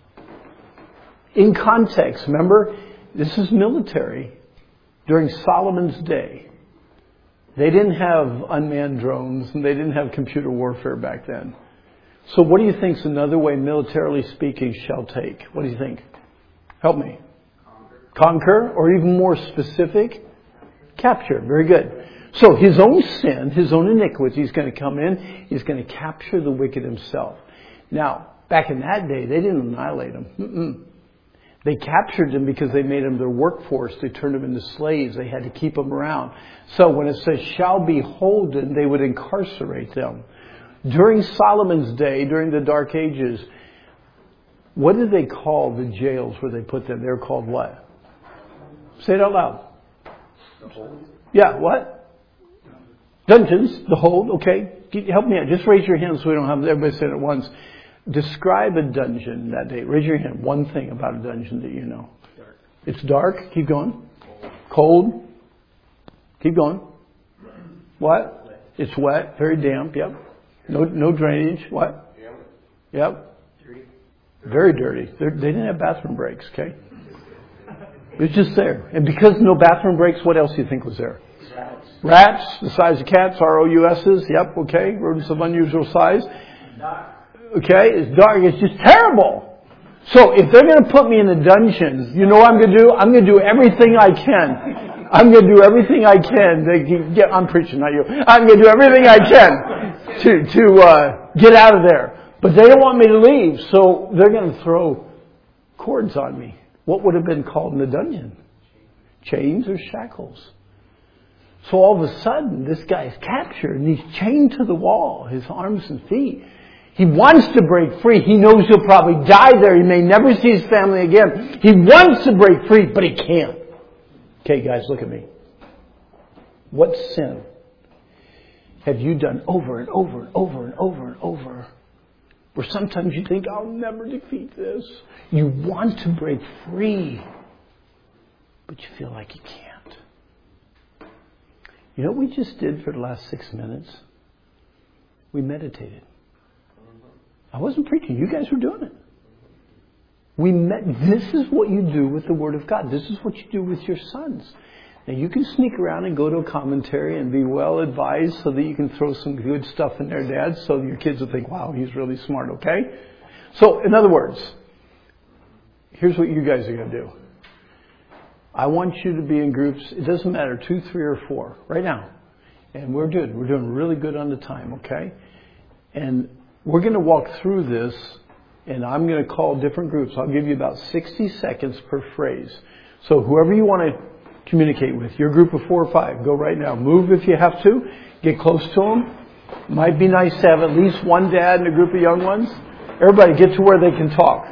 in context, remember, this is military. During Solomon's day, they didn't have unmanned drones and they didn't have computer warfare back then. So what do you think is another way, militarily speaking, shall take? What do you think? Help me. Conquer, or even more specific, capture. Very good. So his own sin, his own iniquity, he's going to come in, he's going to capture the wicked himself. Now, back in that day, they didn't annihilate them. They captured them because they made them their workforce. They turned them into slaves. They had to keep them around. So when it says shall be holden, they would incarcerate them. During Solomon's day, during the Dark Ages, what did they call the jails where they put them? They were called what? Say it out loud.
The hold?
Yeah, what? Dungeons, the hold, okay. Help me out. Just raise your hand so we don't have everybody say it at once. Describe a dungeon that day. Raise your hand. One thing about a dungeon that you know.
Dark.
It's dark. Keep going. Cold. Keep going. What?
Wet.
It's wet. Very damp. Yep. No drainage. What? Yep.
Dirty.
Very dirty. They didn't have bathroom breaks. Okay. It was just there. And because no bathroom breaks, what else do you think was there?
Rats.
Rats, the size of cats, ROUSs. Yep. Okay. Rodents of unusual size. Okay, it's dark. It's just terrible. So if they're going to put me in the dungeons, you know what I'm going to do? I'm going to do everything I can. I'm going to do everything I can. I'm preaching, not you. I'm going to do everything I can to get out of there. But they don't want me to leave, so they're going to throw cords on me. What would have been called in the dungeon? Chains or shackles. So all of a sudden, this guy is captured and he's chained to the wall, his arms and feet. He wants to break free. He knows he'll probably die there. He may never see his family again. He wants to break free, but he can't. Okay, guys, look at me. What sin have you done over and over and over and over and over? Where sometimes you think, I'll never defeat this. You want to break free, but you feel like you can't. You know what we just did for the last 6 minutes? We meditated. I wasn't preaching. You guys were doing it. This is what you do with the Word of God. This is what you do with your sons. Now, you can sneak around and go to a commentary and be well advised so that you can throw some good stuff in there, Dad, so your kids will think, wow, he's really smart, okay? So, in other words, here's what you guys are going to do. I want you to be in groups. It doesn't matter, 2, 3, or 4, right now. And we're good. We're doing really good on the time, okay? And we're going to walk through this, and I'm going to call different groups. I'll give you about 60 seconds per phrase. So whoever you want to communicate with, your group of 4 or 5, go right now. Move if you have to. Get close to them. Might be nice to have at least one dad and a group of young ones. Everybody get to where they can talk.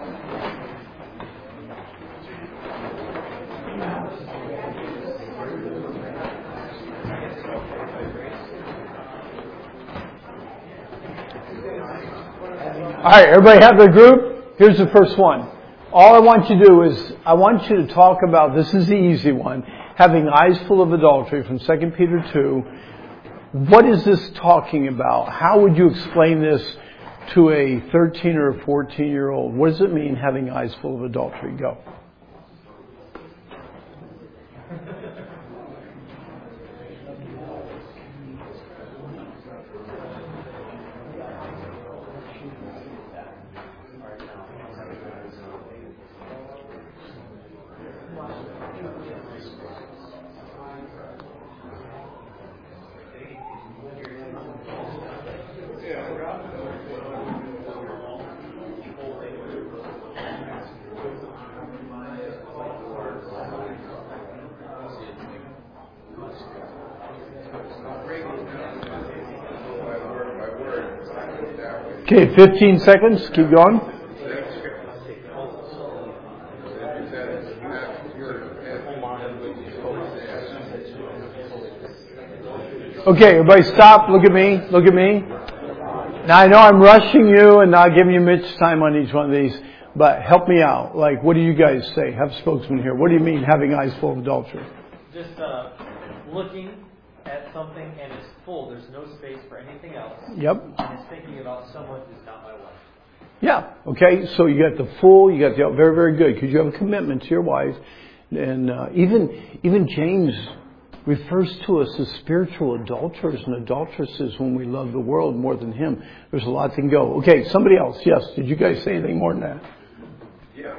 All right, everybody have their group? Here's the first one. All I want you to do is, I want you to talk about, this is the easy one, having eyes full of adultery from 2 Peter 2. What is this talking about? How would you explain this to a 13 or a 14-year-old? What does it mean, having eyes full of adultery? Go. Okay, 15 seconds. Keep going. Okay, everybody stop. Look at me. Look at me. Now, I know I'm rushing you and not giving you much time on each one of these, but help me out. Like, what do you guys say? Have spokesman here. What do you mean, having eyes full of adultery?
Just looking at something and it's full. There's no space for anything else.
Yep.
And it's thinking about someone who's not my wife.
Yeah. Okay. So you got the full. You got the very, very good, because you have a commitment to your wife, and even James refers to us as spiritual adulterers and adulteresses when we love the world more than Him. There's a lot that can go. Okay. Somebody else. Yes. Did you guys say anything more than that?
Yeah.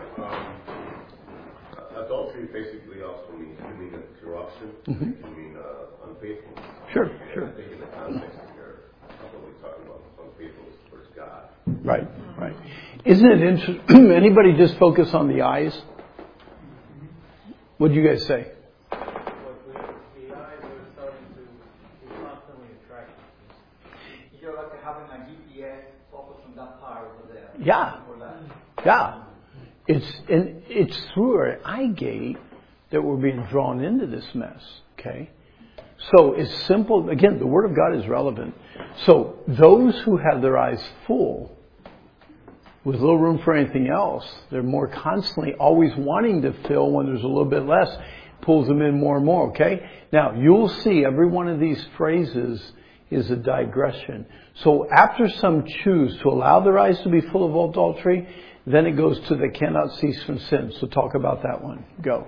Adultery basically also means committing corruption.
Mm-hmm.
It can mean unfaithfulness.
Sure.
And
Sure.
I think in the context here, probably talking about unfaithfulness towards God.
Right. Right. Isn't it interesting? Anybody just focus on the eyes? What do you guys say?
The eyes are starting to be constantly attracted.
You're like having a GPS focus on that part over there.
Yeah. Yeah. It's through our eye gate that we're being drawn into this mess. Okay? So it's simple. Again, the Word of God is relevant. So those who have their eyes full, with little room for anything else, they're more constantly always wanting to fill when there's a little bit less, pulls them in more and more, okay? Now, you'll see every one of these phrases is a digression. So after some choose to allow their eyes to be full of adultery, then it goes to they cannot cease from sin. So talk about that one. Go.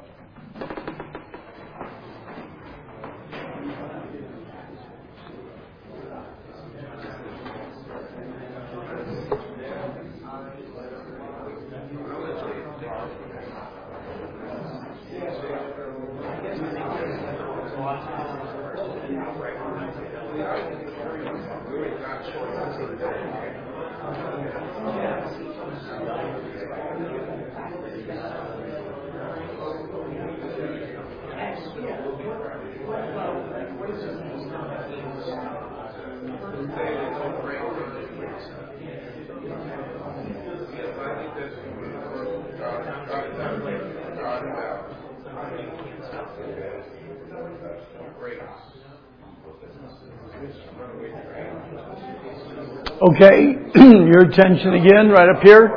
Okay, your attention again, right up here.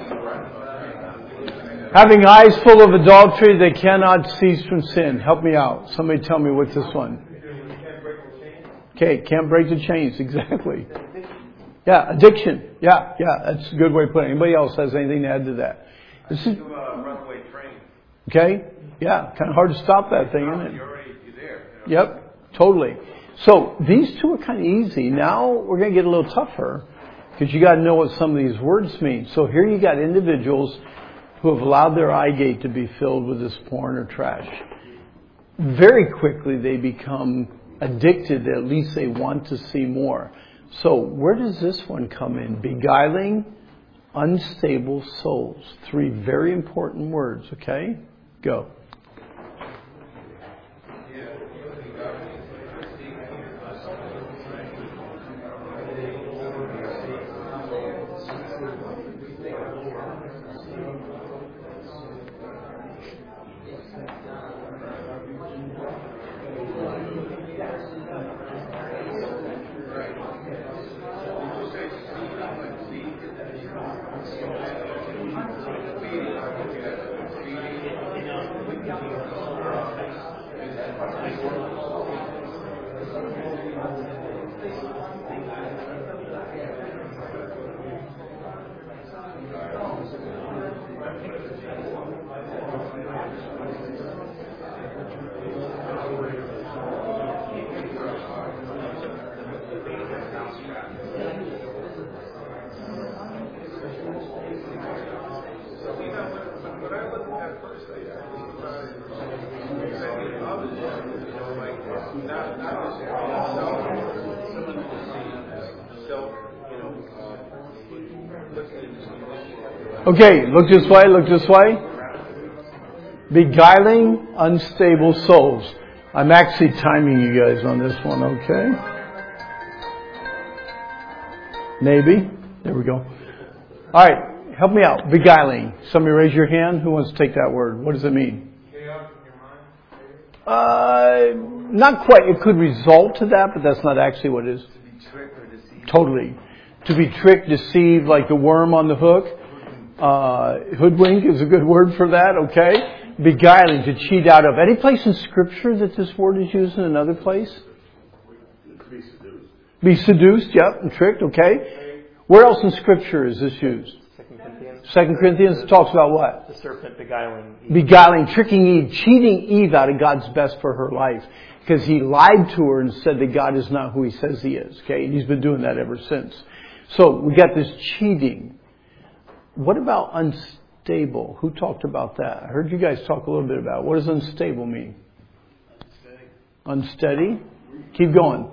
Having eyes full of adultery, they cannot cease from sin. Help me out. Somebody tell me what's this one. Okay, can't break the chains. Exactly. Yeah, addiction. Yeah, that's a good way to put it. Anybody else has anything to add to that? This is
Runaway train.
okay. Yeah, kind of hard to stop that thing, isn't it?
You're there.
Yep, totally. So these two are kind of easy. Now we're going to get a little tougher because you got to know what some of these words mean. So here you got individuals who have allowed their eye gate to be filled with this porn or trash. Very quickly they become addicted. At least they want to see more. So where does this one come in? Beguiling unstable souls. 3 very important words. Okay, go. Okay, look this way, look this way. Beguiling unstable souls. I'm actually timing you guys on this one, okay? Maybe. There we go. All right, help me out. Beguiling. Somebody raise your hand. Who wants to take that word? What does it mean?
Chaos in your mind?
Not quite. It could result to that, but that's not actually what it is.
To be tricked or deceived.
Totally. To be tricked, deceived, like the worm on the hook. Hoodwink is a good word for that, okay? Beguiling, to cheat out of. Any place in Scripture that this word is used in another place?
Be seduced.
Be seduced, yep, and tricked, okay. Where else in Scripture is this used? 2 Corinthians talks about what?
The serpent beguiling Eve.
Beguiling, tricking Eve, cheating Eve out of God's best for her life. Because he lied to her and said that God is not who he says he is, okay? And he's been doing that ever since. So, we got this cheating. What about unstable? Who talked about that? I heard you guys talk a little bit about it. What does unstable mean? Unsteady. Keep going.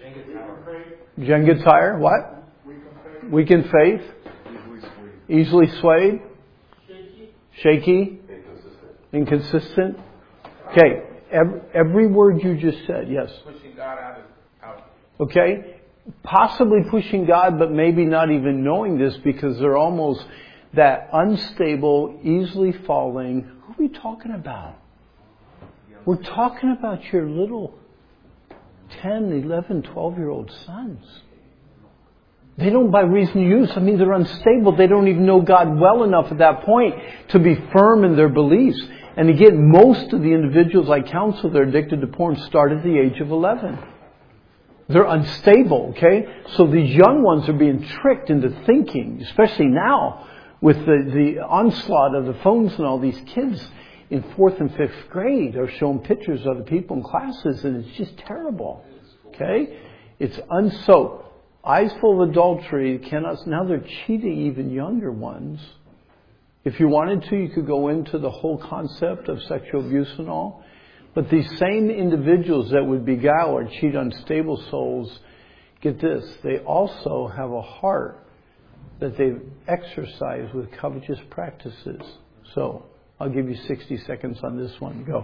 Jenga tower. What? Weak in faith. Easily swayed. Shaky. Inconsistent. Okay. Every word you just said. Yes.
Pushing God out.
Okay. Possibly pushing God, but maybe not even knowing this because they're almost that unstable, easily falling. Who are we talking about? We're talking about your little 10, 11, 12-year-old sons. They don't by reason of use. I mean, they're unstable. They don't even know God well enough at that point to be firm in their beliefs. And again, most of the individuals I counsel that are addicted to porn start at the age of 11. They're unstable, okay? So these young ones are being tricked into thinking, especially now with the onslaught of the phones and all these kids in 4th and 5th grade are showing pictures of the people in classes, and it's just terrible, okay? It's so eyes full of adultery cannot. Now they're cheating even younger ones. If you wanted to, you could go into the whole concept of sexual abuse and all. But these same individuals that would beguile or cheat unstable souls, get this, they also have a heart that they've exercised with covetous practices. So, I'll give you 60 seconds on this one. Go.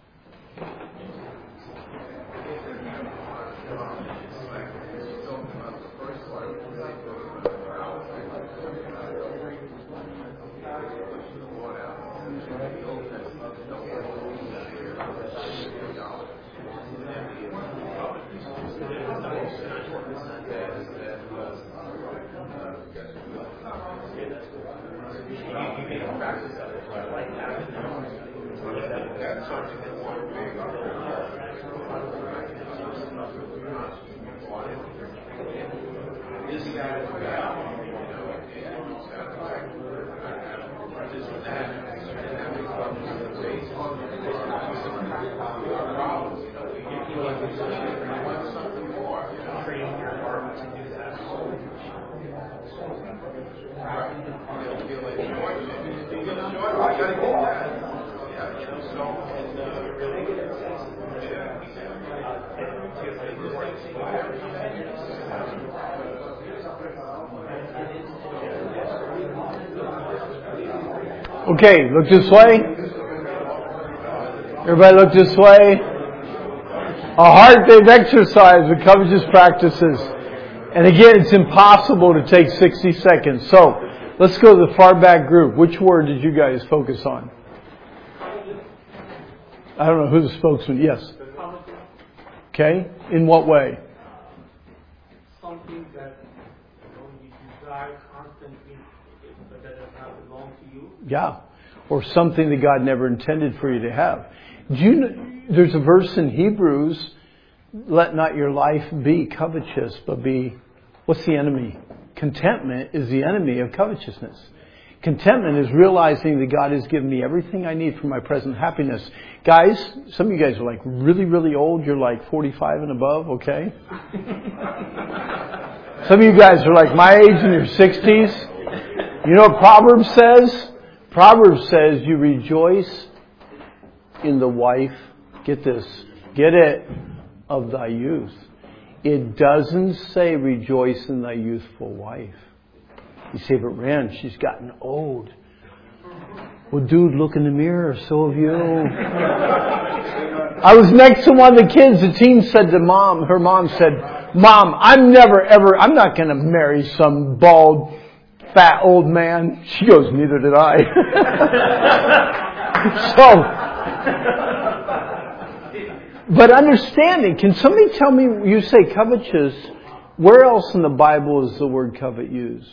Okay, look this way. Everybody look this way. A heart they've exercised with covetous practices. And again, it's impossible to take 60 seconds. So, let's go to the far back group. Which word did you guys focus on? I don't know who the spokesman. Yes. Okay. In what way?
Something that you desire constantly, but that does not belong to you.
Yeah. Or something that God never intended for you to have. Do you know, there's a verse in Hebrews, let not your life be covetous, but be, what's the enemy? Contentment is the enemy of covetousness. Contentment is realizing that God has given me everything I need for my present happiness. Guys, some of you guys are like really, really old. You're like 45 and above, okay? Some of you guys are like my age in your 60s. You know what Proverbs says? Proverbs says you rejoice in the wife, get this, get it, of thy youth. It doesn't say rejoice in thy youthful wife. You say, but Rand, she's gotten old. Well, dude, look in the mirror, so have you. I was next to one of the kids. The teen said to mom, her mom said, Mom, I'm not going to marry some bald, fat old man. She goes, neither did I. But understanding, can somebody tell me, you say covetous, where else in the Bible is the word covet used?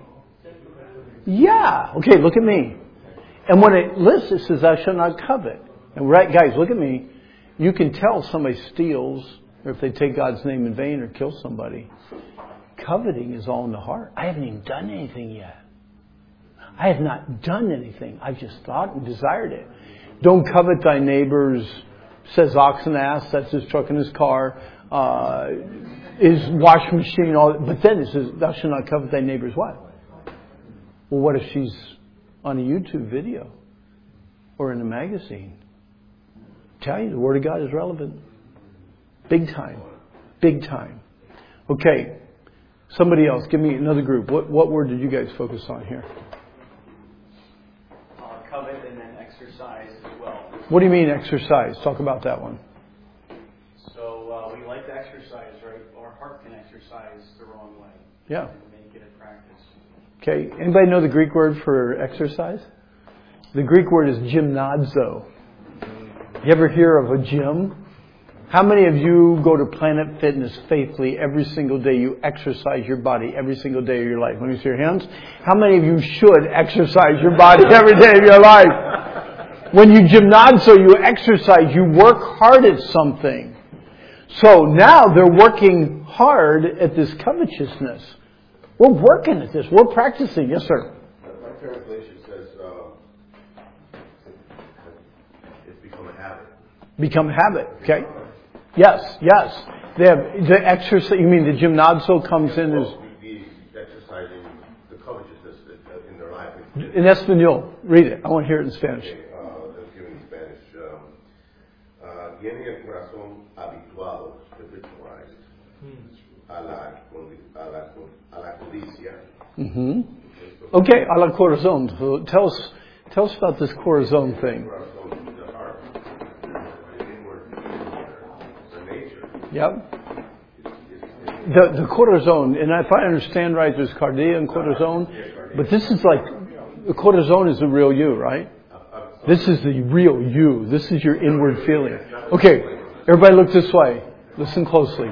Yeah. Okay, look at me. And when it lists, it says, thou shalt not covet. And right, guys, look at me. You can tell somebody steals, or if they take God's name in vain or kill somebody. Coveting is all in the heart. I haven't even done anything yet. I have not done anything. I've just thought and desired it. Don't covet thy neighbor's, says ox and ass, that's his truck and his car, his washing machine, all that. But then it says, thou shalt not covet thy neighbor's what? Well, what if she's on a YouTube video or in a magazine? Tell you, the Word of God is relevant. Big time. Big time. Okay. Somebody else. Give me another group. What word did you guys focus on here?
Covet and then exercise as well.
What do you mean exercise? Talk about that one.
So we like to exercise, right? Our heart can exercise the wrong way.
Yeah.
And make it a practice.
Okay. Anybody know the Greek word for exercise? The Greek word is gymnazo. You ever hear of a gym? How many of you go to Planet Fitness faithfully every single day? You exercise your body every single day of your life. Let me see your hands. How many of you should exercise your body every day of your life? When you gymnazo, you exercise. You work hard at something. So now they're working hard at this covetousness. We're working at this. We're practicing. Yes, sir.
My translation says it's become a habit.
Become a habit. Okay. Yes. They have the exercise. You mean the gymnazo comes in as
Be exercising the covetousness in their life.
in Espanol. Read it. I want to hear it in Spanish.
Okay, let's give it in Spanish. Tiene el corazón habituado, habitualized a la codicia.
Mm-hmm. Okay, a la corazón. So tell us about this corazón thing.
Corazón, the heart, the inward, the nature.
Yep. The corazón, and if I understand right, there's cardia and corazón, but this is like the corazón is the real you, right? This is the real you. This is your inward feeling. Okay, everybody look this way. Listen closely.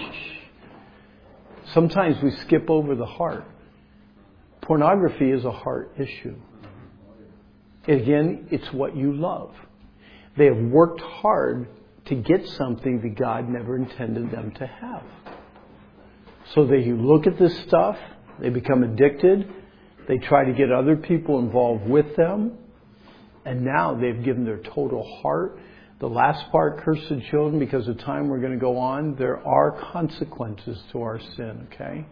Sometimes we skip over the heart. Pornography is a heart issue. Again, it's what you love. They have worked hard to get something that God never intended them to have. So they look at this stuff, they become addicted, they try to get other people involved with them, and now they've given their total heart. The last part, cursed children, because of time we're going to go on, there are consequences to our sin, okay?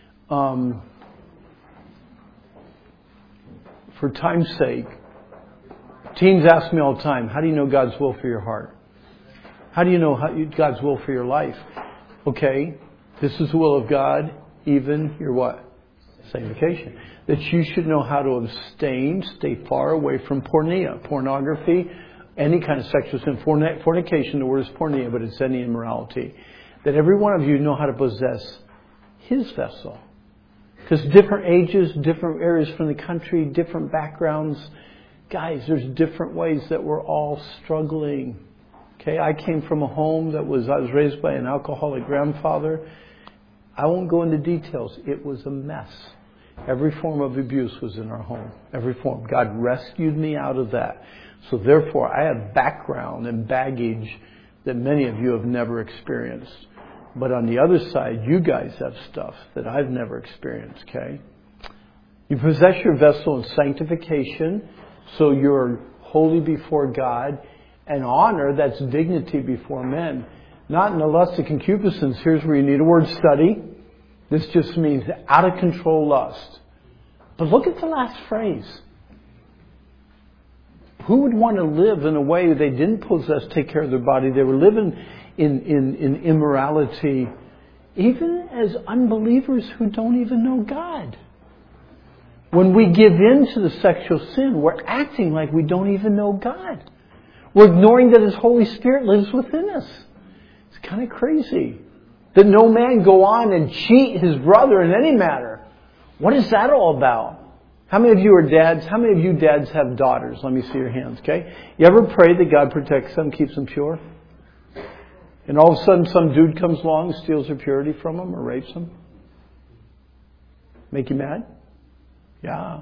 For time's sake, teens ask me all the time, how do you know God's will for your heart? How do you know God's will for your life? Okay, this is the will of God, even your what? Sanctification. That you should know how to abstain, stay far away from pornography, any kind of sexual sin. Fornication, the word is porneia, but it's any immorality. That every one of you know how to possess His vessel. Because different ages, different areas from the country, different backgrounds. Guys, there's different ways that we're all struggling. Okay, I came from a home I was raised by an alcoholic grandfather. I won't go into details. It was a mess. Every form of abuse was in our home. Every form. God rescued me out of that. So therefore, I have background and baggage that many of you have never experienced. But on the other side, you guys have stuff that I've never experienced, okay? You possess your vessel in sanctification, so you're holy before God, and honor, that's dignity before men. Not in the lust of concupiscence. Here's where you need a word study. This just means out of control lust. But look at the last phrase. Who would want to live in a way they didn't possess, take care of their body? They were living in immorality, even as unbelievers who don't even know God. When we give in to the sexual sin, we're acting like we don't even know God. We're ignoring that His Holy Spirit lives within us. It's kind of crazy. That no man go on and cheat his brother in any matter. What is that all about? How many of you are dads? How many of you dads have daughters? Let me see your hands, okay? You ever pray that God protects them, keeps them pure? And all of a sudden some dude comes along and steals their purity from them or rapes them? Make you mad? Yeah.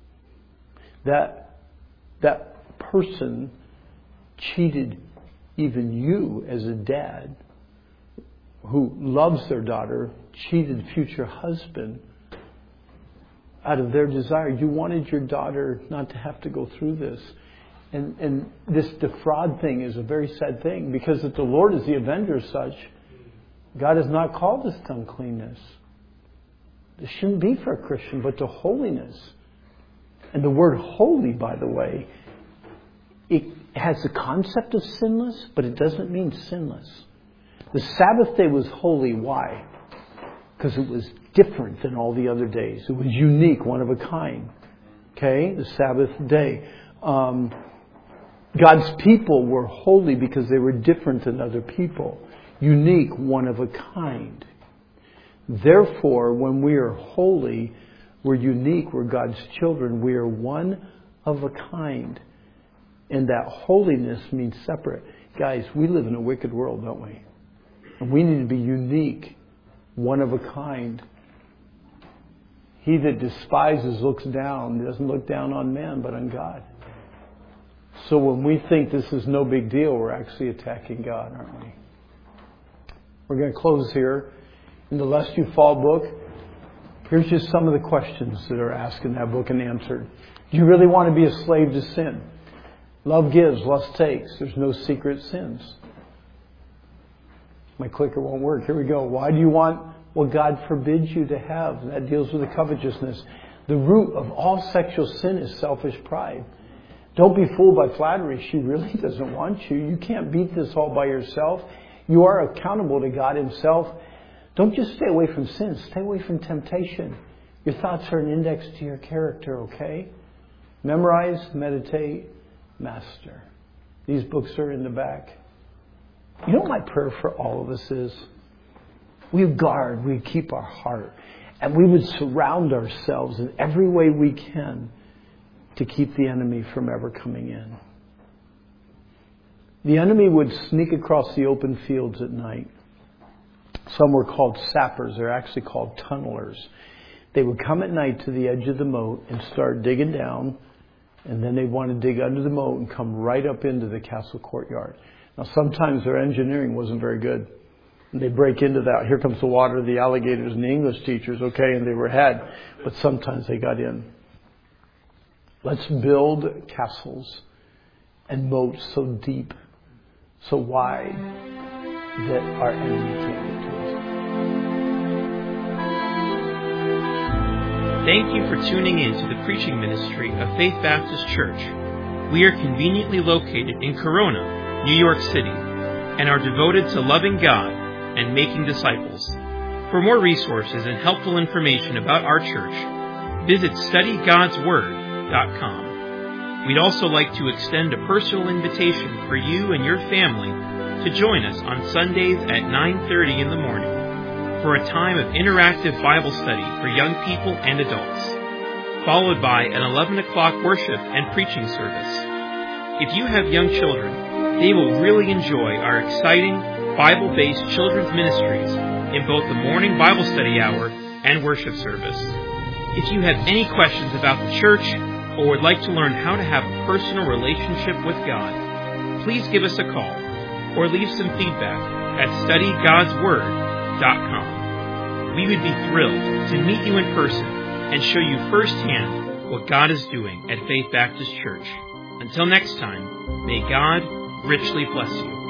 That person cheated even you as a dad who loves their daughter, cheated future husband out of their desire. You wanted your daughter not to have to go through this. And this defraud thing is a very sad thing, because if the Lord is the avenger of such, God has not called us to uncleanness. It shouldn't be for a Christian, but to holiness. And the word holy, by the way, it has the concept of sinless, but it doesn't mean sinless. The Sabbath day was holy. Why? Because it was different than all the other days. It was unique, one of a kind. Okay? The Sabbath day. God's people were holy because they were different than other people. Unique, one of a kind. Therefore, when we are holy, we're unique, we're God's children, we are one of a kind. And that holiness means separate. Guys, we live in a wicked world, don't we? And we need to be unique, one of a kind. He that despises looks down. He doesn't look down on man, but on God. So when we think this is no big deal, we're actually attacking God, aren't we? We're going to close here. In the Lest You Fall book, here's just some of the questions that are asked in that book and answered. Do you really want to be a slave to sin? Love gives, lust takes. There's no secret sins. My clicker won't work. Here we go. Why do you want what God forbids you to have? That deals with the covetousness. The root of all sexual sin is selfish pride. Don't be fooled by flattery. She really doesn't want you. You can't beat this all by yourself. You are accountable to God Himself. Don't just stay away from sin. Stay away from temptation. Your thoughts are an index to your character, okay? Memorize, meditate, master. These books are in the back. You know what my prayer for all of us is? We guard, we keep our heart, and we would surround ourselves in every way we can to keep the enemy from ever coming in. The enemy would sneak across the open fields at night. Some were called sappers. They're actually called tunnelers. They would come at night to the edge of the moat and start digging down, and then they'd want to dig under the moat and come right up into the castle courtyard. Now, sometimes their engineering wasn't very good. And they'd break into that. Here comes the water, the alligators, and the English teachers, okay, and they were had. But sometimes they got in. Let's build castles and moats so deep, so wide, that our enemy can't get to us.
Thank you for tuning in to the preaching ministry of Faith Baptist Church. We are conveniently located in Corona, New York City, and are devoted to loving God and making disciples. For more resources and helpful information about our church, visit studygodsword.com. We'd also like to extend a personal invitation for you and your family to join us on Sundays at 9:30 in the morning for a time of interactive Bible study for young people and adults, followed by an 11 o'clock worship and preaching service. If you have young children, they will really enjoy our exciting Bible-based children's ministries in both the morning Bible study hour and worship service. If you have any questions about the church or would like to learn how to have a personal relationship with God, please give us a call or leave some feedback at studygodsword.com. We would be thrilled to meet you in person and show you firsthand what God is doing at Faith Baptist Church. Until next time, may God richly bless you.